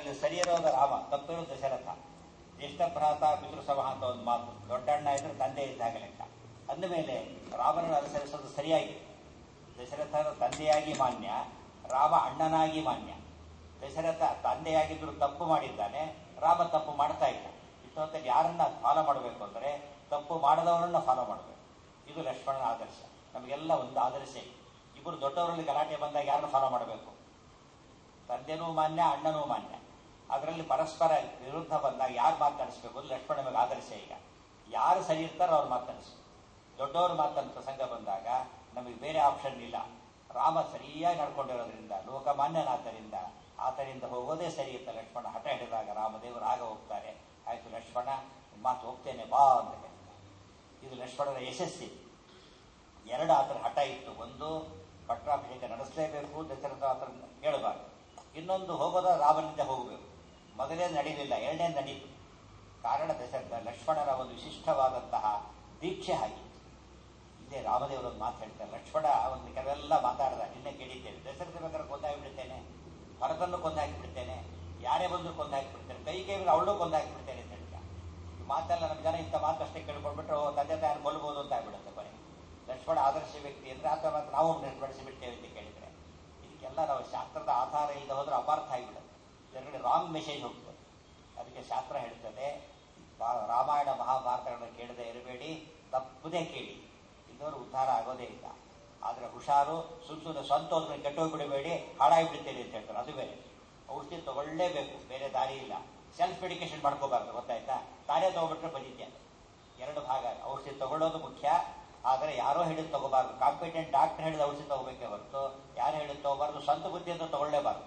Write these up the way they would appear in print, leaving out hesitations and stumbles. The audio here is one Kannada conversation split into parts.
ಅದರಲ್ಲಿ ಸರಿ ಇರೋದು ರಾಮ, ತಪ್ಪಿರೋದು ದಶರಥ. ಜ್ಯೇಷ್ಠ ಭ್ರಾತ ಪಿತೃಸಮಃ ಅಂತ ಒಂದು ಮಾತು, ದೊಡ್ಡಣ್ಣ ಇದ್ರೆ ತಂದೆ ಇದ್ದಾಗ ಲೆಕ್ಕ. ಅಂದಮೇಲೆ ರಾಮನನ್ನು ಅನುಸರಿಸೋದು ಸರಿಯಾಗಿ. ದಶರಥನ ತಂದೆಯಾಗಿ ಮಾನ್ಯ, ರಾಮ ಅಣ್ಣನಾಗಿ ಮಾನ್ಯ. ದಶರಥ ತಂದೆಯಾಗಿದ್ದರೂ ತಪ್ಪು ಮಾಡಿದ್ದಾನೆ, ರಾಮ ತಪ್ಪು ಮಾಡ್ತಾ ಇಲ್ಲ. ಇಷ್ಟೊತ್ತಲ್ಲಿ ಯಾರನ್ನ ಫಾಲೋ ಮಾಡಬೇಕು ಅಂದರೆ ತಪ್ಪು ಮಾಡದವರನ್ನ ಫಾಲೋ ಮಾಡಬೇಕು. ಇದು ಲಕ್ಷ್ಮಣನ ಆದರ್ಶ. ನಮಗೆಲ್ಲ ಒಂದು ಆದರ್ಶ. ಇಬ್ಬರು ದೊಡ್ಡವರಲ್ಲಿ ಗಲಾಟೆ ಬಂದಾಗ ಯಾರನ್ನು ಫಾಲೋ ಮಾಡಬೇಕು? ತಂದೆನೂ ಮಾನ್ಯ, ಅಣ್ಣನೂ ಮಾನ್ಯ. ಅದರಲ್ಲಿ ಪರಸ್ಪರ ವಿರುದ್ಧ ಬಂದಾಗ ಯಾರು ಮಾತನಾಡಿಸ್ಬೇಕು ಅದು ಲಕ್ಷ್ಮಣ ನಮಗೆ ಆದರ್ಶ. ಈಗ ಯಾರು ಸರಿ ಇರ್ತಾರೋ ಅವ್ರು ಮಾತನಾಡಿಸ್ಬೇಕು. ದೊಡ್ಡವರು ಮಾತನ್ನ ಪ್ರಸಂಗ ಬಂದಾಗ ನಮಗೆ ಬೇರೆ ಆಪ್ಷನ್ ಇಲ್ಲ. ರಾಮ ಸರಿಯಾಗಿ ನಡ್ಕೊಂಡಿರೋದ್ರಿಂದ, ಲೋಕಮಾನ್ಯನಾದ್ದರಿಂದ ಆತನಿಂದ ಹೋಗೋದೇ ಸರಿ ಅಂತ ಲಕ್ಷ್ಮಣ ಹಠ ಹಿಡಿದಾಗ ರಾಮದೇವರು ಆಗ ಹೋಗ್ತಾರೆ. ಆಯ್ತು ಲಕ್ಷ್ಮಣ, ಮಾತು ಹೋಗ್ತೇನೆ ಬಾ ಅಂತ ಹೇಳ್ತಾರೆ. ಇದು ಲಕ್ಷ್ಮಣನ ಯಶಸ್ಸಿ. ಎರಡು ಆತರ ಹಠ ಇತ್ತು. ಒಂದು, ಪಟ್ಟಾಭಿಷೇಕ ನಡೆಸಲೇಬೇಕು, ದಶರಥ ಆತರ ಹೇಳಬಾರ್ದು. ಇನ್ನೊಂದು, ಹೋಗೋದ ರಾಮನಿಂದ ಹೋಗಬೇಕು. ಮೊದಲೇ ನಡೀಲಿಲ್ಲ, ಎರಡನೇ ನಡೀತು. ಕಾರಣ ದಶರಥ ಲಕ್ಷ್ಮಣನ ಒಂದು ವಿಶಿಷ್ಟವಾದಂತಹ ದೀಕ್ಷೆ ಆಗಿತ್ತು. ಇಲ್ಲೇ ರಾಮದೇವರೊಂದು ಮಾತು ಹೇಳ್ತಾರೆ. ಲಕ್ಷ್ಮಣ ಒಂದು ಕೆಲವೆಲ್ಲ ಮಾತಾಡಿದ, ನಿನ್ನೆ ಕೇಳಿದ್ದೇವೆ. ದಶರಥ ಬೇಕಾದ್ರೆ ಕೊಂದಾಕಿಬಿಡ್ತೇನೆ, ಭರತನ್ನು ಕೊಂದಾಕಿಬಿಡ್ತೇನೆ, ಯಾರೇ ಬಂದರೂ ಕೊಂದಾಕಿಬಿಡ್ತೇನೆ, ಕೈ ಅವಳು ಕೊಂದಾಕಿಬಿಡ್ತೇನೆ ಅಂತ ಹೇಳ್ತಾರೆ. ಈ ಮಾತೆಲ್ಲ ನಮ್ಮ ಜನ ಇಂಥ ಮಾತಷ್ಟೇ ಕೇಳ್ಕೊಂಡ್ಬಿಟ್ರೆ ತಂದೆ ತಾಯಿ ಕೊಲ್ಬೋದು ಅಂತ ಆಗ್ಬಿಡುತ್ತೆ ಬರೀ. ಲಕ್ಷ್ಮಣ ಆದರ್ಶ ವ್ಯಕ್ತಿ ಅಂದ್ರೆ ಆತ ಮಾತ್ರ ನಾವು ನಡೆಸಿಬಿಡ್ತೇವೆ ಅಂತ ಕೇಳಿದ್ರೆ ಇದಕ್ಕೆಲ್ಲ ನಾವು ಶಾಸ್ತ್ರದ ಆಧಾರ ಇಲ್ಲದೆ ಹೋದ್ರೆ ಅಪಾರ್ಥ ಆಗಿಬಿಡುತ್ತೆ. ಇದರಲ್ಲಿ ರಾಂಗ್ ಮೆಸೇಜ್ ಹೋಗ್ತದೆ. ಅದಕ್ಕೆ ಶಾಸ್ತ್ರ ಹೇಳ್ತದೆ, ರಾಮಾಯಣ ಮಹಾಭಾರತಗಳನ್ನು ಕೇಳದೆ ಇರಬೇಡಿ, ತಪ್ಪದೇ ಕೇಳಿ, ಇನ್ನೊರು ಉದ್ಧಾರ ಆಗೋದೇ ಇಲ್ಲ. ಆದ್ರೆ ಹುಷಾರು, ಸುಮ್ಮನೆ ಸ್ವಂತ ಹೋದ್ರೆ ಕೆಟ್ಟೋಗ್ಬಿಡಬೇಡಿ, ಹಾಳಾಗಿಬಿಡ್ತೇನೆ ಅಂತ ಹೇಳ್ತಾರೆ. ಅದು ಬೇರೆ. ಔಷಧಿ ತಗೊಳ್ಳೇಬೇಕು, ಬೇರೆ ದಾರಿ ಇಲ್ಲ. ಸೆಲ್ಫ್ ಮೆಡಿಕೇಶನ್ ಮಾಡ್ಕೋಬಾರ್ದು, ಗೊತ್ತಾಯ್ತಾ? ತಾನೇ ತಗೊಬಿಟ್ರೆ ಬದಿತ್ಯ. ಎರಡು ಭಾಗ. ಔಷಧಿ ತಗೊಳ್ಳೋದು ಮುಖ್ಯ, ಆದರೆ ಯಾರೋ ಹೇಳಿದ್ ತಗೋಬಾರ್ದು. ಕಾಂಪಿಟೆಂಟ್ ಡಾಕ್ಟರ್ ಹೇಳಿದ ಔಷಧಿ ತಗೋಬೇಕೇ ಹೊರತು ಯಾರು ಹೇಳಿದ್ ತಗೋಬಾರ್ದು. ಸ್ವಂತ ಬುದ್ಧಿಯಿಂದ ತಗೊಳ್ಳೇಬಾರ್ದು.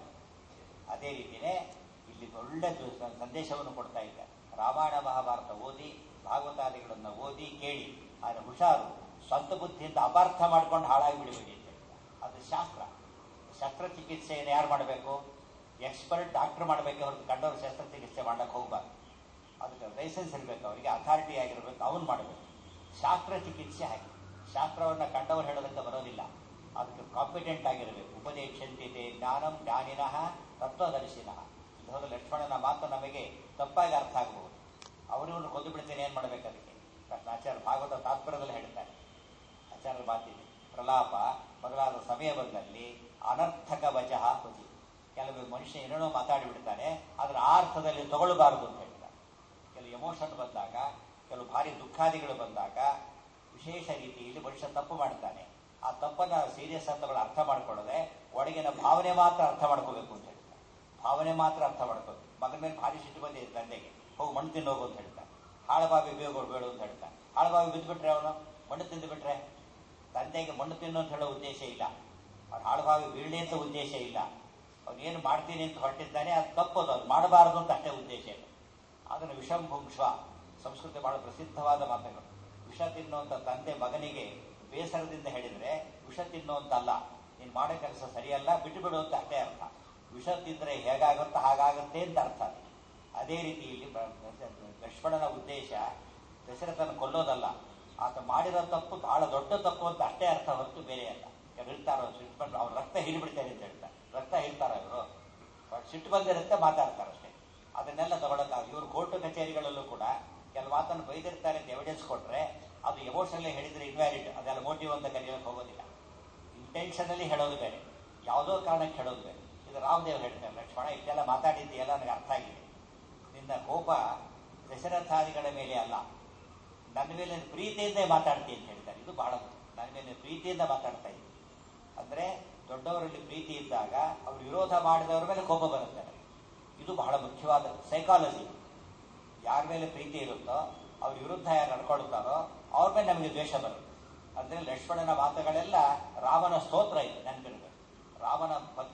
ಅದೇ ರೀತಿಯೇ ಇಲ್ಲಿ ಒಳ್ಳೆ ಸಂದೇಶವನ್ನು ಕೊಡ್ತಾ ಇದ್ದಾರೆ. ರಾಮಾಯಣ ಮಹಾಭಾರತ ಓದಿ, ಭಾಗವತಾದಿಗಳನ್ನು ಓದಿ ಕೇಳಿ, ಆದರೆ ಹುಷಾರು, ಸ್ವಂತ ಬುದ್ಧಿಯಿಂದ ಅಪಾರ್ಥ ಮಾಡ್ಕೊಂಡು ಹಾಳಾಗಿ ಬಿಡಬೇಡಿ ಅಂತ ಹೇಳ್ತಾರೆ. ಅದು ಶಾಸ್ತ್ರ. ಶಸ್ತ್ರಚಿಕಿತ್ಸೆಯನ್ನು ಯಾರು ಮಾಡಬೇಕು? ಎಕ್ಸ್ಪರ್ಟ್ ಡಾಕ್ಟರ್ ಮಾಡಬೇಕೆ ಹೊರತು ಕಂಡವರು ಶಸ್ತ್ರಚಿಕಿತ್ಸೆ ಮಾಡಕ್ಕೆ ಹೋಗ್ಬಾರ್ದು. ಅದಕ್ಕೆ ಲೈಸೆನ್ಸ್ ಇರಬೇಕು, ಅವರಿಗೆ ಅಥಾರಿಟಿ ಆಗಿರ್ಬೇಕು, ಅವನು ಮಾಡಬೇಕು. ಶಾಸ್ತ್ರ ಚಿಕಿತ್ಸೆ ಹಾಗೆ. ಶಾಸ್ತ್ರವನ್ನು ಕಂಡವರು ಹೇಳೋದಕ್ಕೆ ಬರೋದಿಲ್ಲ, ಅದಕ್ಕೆ ಕಾಂಪಿಟೆಂಟ್ ಆಗಿರಬೇಕು. ಉಪದೇಶಂತಿದೆ ಜ್ಞಾನಂ ಜ್ಞಾನಿನಃ ತತ್ವದರ್ಶಿನಃ. ಇದು ಹೋದ ಲಕ್ಷ್ಮಣನ ಮಾತು ನಮಗೆ ತಪ್ಪಾಗಿ ಅರ್ಥ ಆಗಬಹುದು. ಅವರಿವನ್ನು ಕೊಂದು ಬಿಡ್ತೇನೆ, ಏನ್ ಮಾಡಬೇಕು ಅದಕ್ಕೆ? ಆಚಾರ್ಯ ಭಾಗವತ ತಾತ್ಪರ್ಯದಲ್ಲಿ ಹೇಳ್ತಾರೆ. ಆಚಾರ್ಯರ ಮಾತಿದೆ, ಪ್ರಲಾಪ ಮೊದಲಾದ ಸಮಯ ಬಂದಲ್ಲಿ ಅನರ್ಥಕ ವಚಃ ಹೊದಿ. ಕೆಲವು ಮನುಷ್ಯ ಏನೇನೋ ಮಾತಾಡಿಬಿಡ್ತಾನೆ, ಅದರ ಆ ಅರ್ಥದಲ್ಲಿ ತಗೊಳ್ಬಾರದು ಅಂತ ಹೇಳ್ತಾರೆ. ಕೆಲವು ಎಮೋಷನ್ ಬಂದಾಗ, ಕೆಲವು ಭಾರಿ ದುಃಖಾದಿಗಳು ಬಂದಾಗ ವಿಶೇಷ ರೀತಿಯಲ್ಲಿ ಮನುಷ್ಯ ತಪ್ಪು ಮಾಡ್ತಾನೆ. ಆ ತಪ್ಪನ್ನ ಸೀರಿಯಸ್ ಅಂತ ಅರ್ಥ ಮಾಡ್ಕೊಳ್ಳದೆ ಒಳಗಿನ ಭಾವನೆ ಮಾತ್ರ ಅರ್ಥ ಮಾಡ್ಕೋಬೇಕು ಅಂತ ಹೇಳ್ತಾರೆ. ಭಾವನೆ ಮಾತ್ರ ಅರ್ಥ ಮಾಡ್ಕೋಬೇಕು. ಮಗನ ಮೇಲೆ ಭಾರಿ ಸಿಟ್ಟು ಬಂದಿದೆ ತಂದೆಗೆ, ಹೋಗಿ ಮಣ್ಣು ತಿನ್ನೋಗು ಅಂತ ಹೇಳ್ತಾರೆ. ಹಾಳಬಾವಿ ಬೇಗೋಡು ಬೇಡ ಅಂತ ಹೇಳ್ತಾರೆ. ಹಾಳಬಾವಿ ಬಿದ್ದುಬಿಟ್ರೆ ಅವನು ಮಣ್ಣು ತಿಂದು ಬಿಟ್ರೆ, ತಂದೆಗೆ ಮಣ್ಣು ತಿನ್ನು ಅಂತ ಹೇಳೋ ಉದ್ದೇಶ ಇಲ್ಲ, ಅವ್ನು ಹಾಳಬಾವಿ ಬೀಳಲಿ ಅಂತ ಉದ್ದೇಶ ಇಲ್ಲ. ಅವನೇನು ಮಾಡ್ತೀನಿ ಅಂತ ಹೊರಟಿದ್ದಾನೆ, ಅದು ತಪ್ಪೋದು, ಅದು ಮಾಡಬಾರದು ಅಂತ ಅಷ್ಟೇ ಉದ್ದೇಶ ಇದೆ. ಅದನ್ನು ವಿಷಂ ಭುಂಕ್ಷ್ವ, ಸಂಸ್ಕೃತಿ ಬಹಳ ಪ್ರಸಿದ್ಧವಾದ ಮಾತುಗಳು. ವಿಷ ತಿನ್ನುವಂತ ತಂದೆ ಮಗನಿಗೆ ಬೇಸರದಿಂದ ಹೇಳಿದ್ರೆ ವಿಷ ತಿನ್ನುವಂತಲ್ಲ, ನೀನ್ ಮಾಡೋ ಕೆಲಸ ಸರಿಯಲ್ಲ, ಬಿಟ್ಟು ಬಿಡು ಅಂತ ಅಷ್ಟೇ ಅರ್ಥ. ವಿಷ ತಿಂದ್ರೆ ಹೇಗಾಗುತ್ತ ಹಾಗಾಗುತ್ತೆ ಅಂತ ಅರ್ಥ. ಅದೇ ರೀತಿ ಇಲ್ಲಿ ಲಕ್ಷ್ಮಣನ ಉದ್ದೇಶ ದಶರಥನ ಕೊಲ್ಲೋದಲ್ಲ, ಆತ ಮಾಡಿರೋ ತಪ್ಪು ಬಹಳ ದೊಡ್ಡ ತಪ್ಪು ಅಂತ ಅಷ್ಟೇ ಅರ್ಥ ಹೊರತು ಬೇರೆ ಅಲ್ಲ. ಹೇಳ್ತಾರೋ ಸಿಟ್ಟು ಬಂದು ಅವ್ರ ರಕ್ತ ಹಿಡಿಬಿಡ್ತಾರೆ ಅಂತ ಹೇಳ್ತಾರೆ. ರಕ್ತ ಹಿಡ್ತಾರ ಇವರು, ಸಿಟ್ಟು ಬಂದಿರುತ್ತೆ ಮಾತಾಡ್ತಾರೆ ಅಷ್ಟೇ. ಅದನ್ನೆಲ್ಲ ತಗೊಳಕ್ಕಾಗ ಇವರು ಕೋರ್ಟು ಕಚೇರಿಗಳಲ್ಲೂ ಕೂಡ ಕೆಲವು ಮಾತನ್ನು ಬೈದಿರ್ತಾರೆ ಅಂತ ಎವಿಡೆನ್ಸ್ ಕೊಟ್ರೆ ಅದು ಎಮೋಷನಲಿ ಹೇಳಿದ್ರೆ ಇನ್ವ್ಯಾಲಿಡ್, ಅದೆಲ್ಲ ಮೋಟಿವ್ ಅಂತ ಕರೆಯೋಕೆ ಹೋಗೋದಿಲ್ಲ. ಇಂಟೆನ್ಷನಲ್ಲಿ ಹೇಳೋದು ಬೇರೆ, ಯಾವುದೋ ಕಾರಣಕ್ಕೆ ಹೇಳೋದು ಬೇರೆ. ಇದು ರಾಮದೇವ್ ಹೇಳ್ತಾರೆ, ಲಕ್ಷ್ಮಣ ಇಷ್ಟೆಲ್ಲ ಮಾತಾಡಿದ್ದೆಲ್ಲ ನನಗೆ ಅರ್ಥ ಆಗಿದೆ. ನಿನ್ನ ಕೋಪ ದಶರಥಾದಿಗಳ ಮೇಲೆ ಅಲ್ಲ, ನನ್ನ ಮೇಲೆ ಪ್ರೀತಿಯಿಂದ ಮಾತಾಡ್ತೀನಿ ಅಂತ ಹೇಳ್ತಾರೆ. ಇದು ಬಹಳ ನನ್ನ ಮೇಲೆ ಪ್ರೀತಿಯಿಂದ ಮಾತಾಡ್ತಾ ಇದ್ದೀನಿ ಅಂದ್ರೆ ದೊಡ್ಡವರಲ್ಲಿ ಪ್ರೀತಿ ಇದ್ದಾಗ ಅವ್ರು ವಿರೋಧ ಮಾಡಿದವರ ಮೇಲೆ ಕೋಪ ಬರುತ್ತೆ. ಇದು ಬಹಳ ಮುಖ್ಯವಾದ ಸೈಕಾಲಜಿ. ಯಾರ ಮೇಲೆ ಪ್ರೀತಿ ಇರುತ್ತೋ ಅವ್ರ ವಿರುದ್ಧ ಯಾರು ನಡ್ಕೊಳ್ತಾರೋ ಅವ್ರ ಮೇಲೆ ನಮಗೆ ದ್ವೇಷ ಬರುತ್ತೆ. ಅಂದ್ರೆ ಲಕ್ಷ್ಮಣನ ಮಾತುಗಳೆಲ್ಲ ರಾಮನ ಸ್ತೋತ್ರ ಇದೆ, ನೆನಪಿರಬೇಕು. ರಾಮನ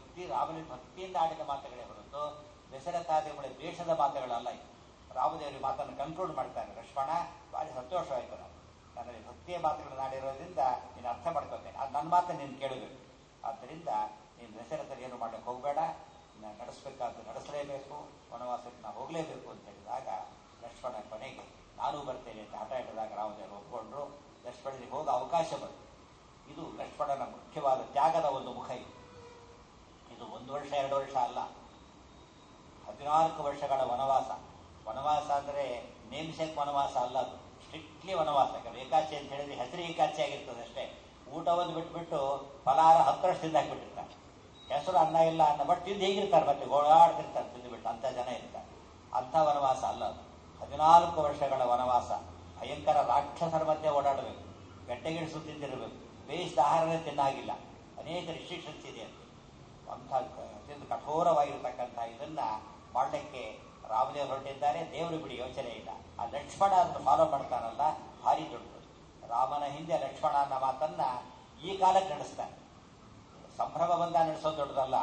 ಭಕ್ತಿಯಿಂದ ಆಡಿದ ಮಾತುಗಳೇ ಹೊರತು ದಶರಥಾದಿಗಳ ದ್ವೇಷದ ಮಾತುಗಳಲ್ಲ ಇದು. ರಾಮದೇವರಿಗೆ ಮಾತನ್ನು ಕನ್ಕ್ಲೂಡ್ ಮಾಡ್ತಾನೆ, ಲಕ್ಷ್ಮಣ ಭಾರಿ ಸಂತೋಷವಾಯಿತು, ನನ್ನಲ್ಲಿ ಭಕ್ತಿಯ ಮಾತುಗಳನ್ನು ಆಡಿರೋದ್ರಿಂದ ನೀನು ಅರ್ಥ ಮಾಡ್ಕೊತೇನೆ, ಅದು ನನ್ನ ಮಾತನ್ನು ನೀನು ಕೇಳಬೇಕು. ಆದ್ದರಿಂದ ನೀನು ದಶರಥರು ಏನು ಮಾಡಕ್ಕೆ ಹೋಗಬೇಡ, ನಡೆಸಬೇಕಾದ ನಡೆಸಲೇಬೇಕು, ವನವಾಸಕ್ಕೆ ನಾವು ಹೋಗಲೇಬೇಕು ಅಂತ ಹೇಳಿದಾಗ ಲಕ್ಷ್ಮಣ ಕೊನೆಗೆ ನಾನು ಬರ್ತೇನೆ ಅಂತ ಹಠ ಹಿಡಿದಾಗ ರಾಮದೇವರು ಒಪ್ಪಿಕೊಂಡ್ರು. ಲಕ್ಷ್ಮಣನಿಗೆ ಹೋಗೋ ಅವಕಾಶ ಬಂತು. ಇದು ಲಕ್ಷ್ಮಣನ ಮುಖ್ಯವಾದ ತ್ಯಾಗದ ಒಂದು ಮುಖ. ಇದು 1 ವರ್ಷ 2 ವರ್ಷ ಅಲ್ಲ, 14 ವರ್ಷಗಳ ವನವಾಸ. ವನವಾಸ ಅಂದರೆ ನೇಮ್ಸೆಕ್ ವನವಾಸ ಅಲ್ಲ, ಅದು ಸ್ಟ್ರಿಕ್ಟ್ಲಿ ವನವಾಸ. ಏಕಾಚಿ ಅಂತ ಹೇಳಿದ್ರೆ ಹೆಸರು ಏಕಾಚಿ ಆಗಿರ್ತದೆ ಅಷ್ಟೇ. ಊಟವನ್ನು ಬಿಟ್ಬಿಟ್ಟು ಫಲಾಹಾರ 10 ವರ್ಷ ತಿಂದಾಕ್ಬಿಟ್ಟಿರ್ತಾರೆ. ಹೆಸರು ಅನ್ನ ಇಲ್ಲ ಅನ್ನ ಬಟ್ ತಿಂದು ಹೇಗಿರ್ತಾರೆ, ಮತ್ತೆ ಗೋಳಾಡ್ತಿರ್ತಾರೆ ತಿಂದುಬಿಟ್ಟು. ಅಂಥ ಜನ ಇರ್ತಾರೆ. ಅಂಥ ವನವಾಸ ಅಲ್ಲ ಅದು. 14 ವರ್ಷಗಳ ವನವಾಸ. ಭಯಂಕರ ರಾಕ್ಷಸರ ಮಧ್ಯೆ ಓಡಾಡಬೇಕು, ಗಡ್ಡೆಗಿಡಿಸು ತಿಂದಿರಬೇಕು, ಬೇಯಿಸಿದ ಆಹಾರನೇ ತಿನ್ನಾಗಿಲ್ಲ, ಅನೇಕ ರಿಸ್ಟ್ರಿಕ್ಷನ್ಸ್ ಇದೆ ಅಂತ. ಅಂಥ ಅತ್ಯಂತ ಕಠೋರವಾಗಿರ್ತಕ್ಕಂಥ ಇದನ್ನ ಮಾಡಲಿಕ್ಕೆ ರಾಮದೇವರು ಹೊರಟಿದ್ದಾರೆ. ದೇವರು ಬಿಡಿ ಯೋಚನೆ ಇಲ್ಲ. ಆ ಲಕ್ಷ್ಮಣ ಅದನ್ನು ಫಾಲೋ ಮಾಡ್ತಾನಲ್ಲ, ಭಾರಿ ದೊಡ್ಡದು. ರಾಮನ ಹಿಂದೆ ಲಕ್ಷ್ಮಣ ಅನ್ನೋ ಮಾತನ್ನ ಈ ಕಾಲಕ್ಕೆ ನಡೆಸ್ತಾನೆ. ಸಂಭ್ರಮ ಬಂದ ನಡೆಸೋದು ದೊಡ್ಡದಲ್ಲ,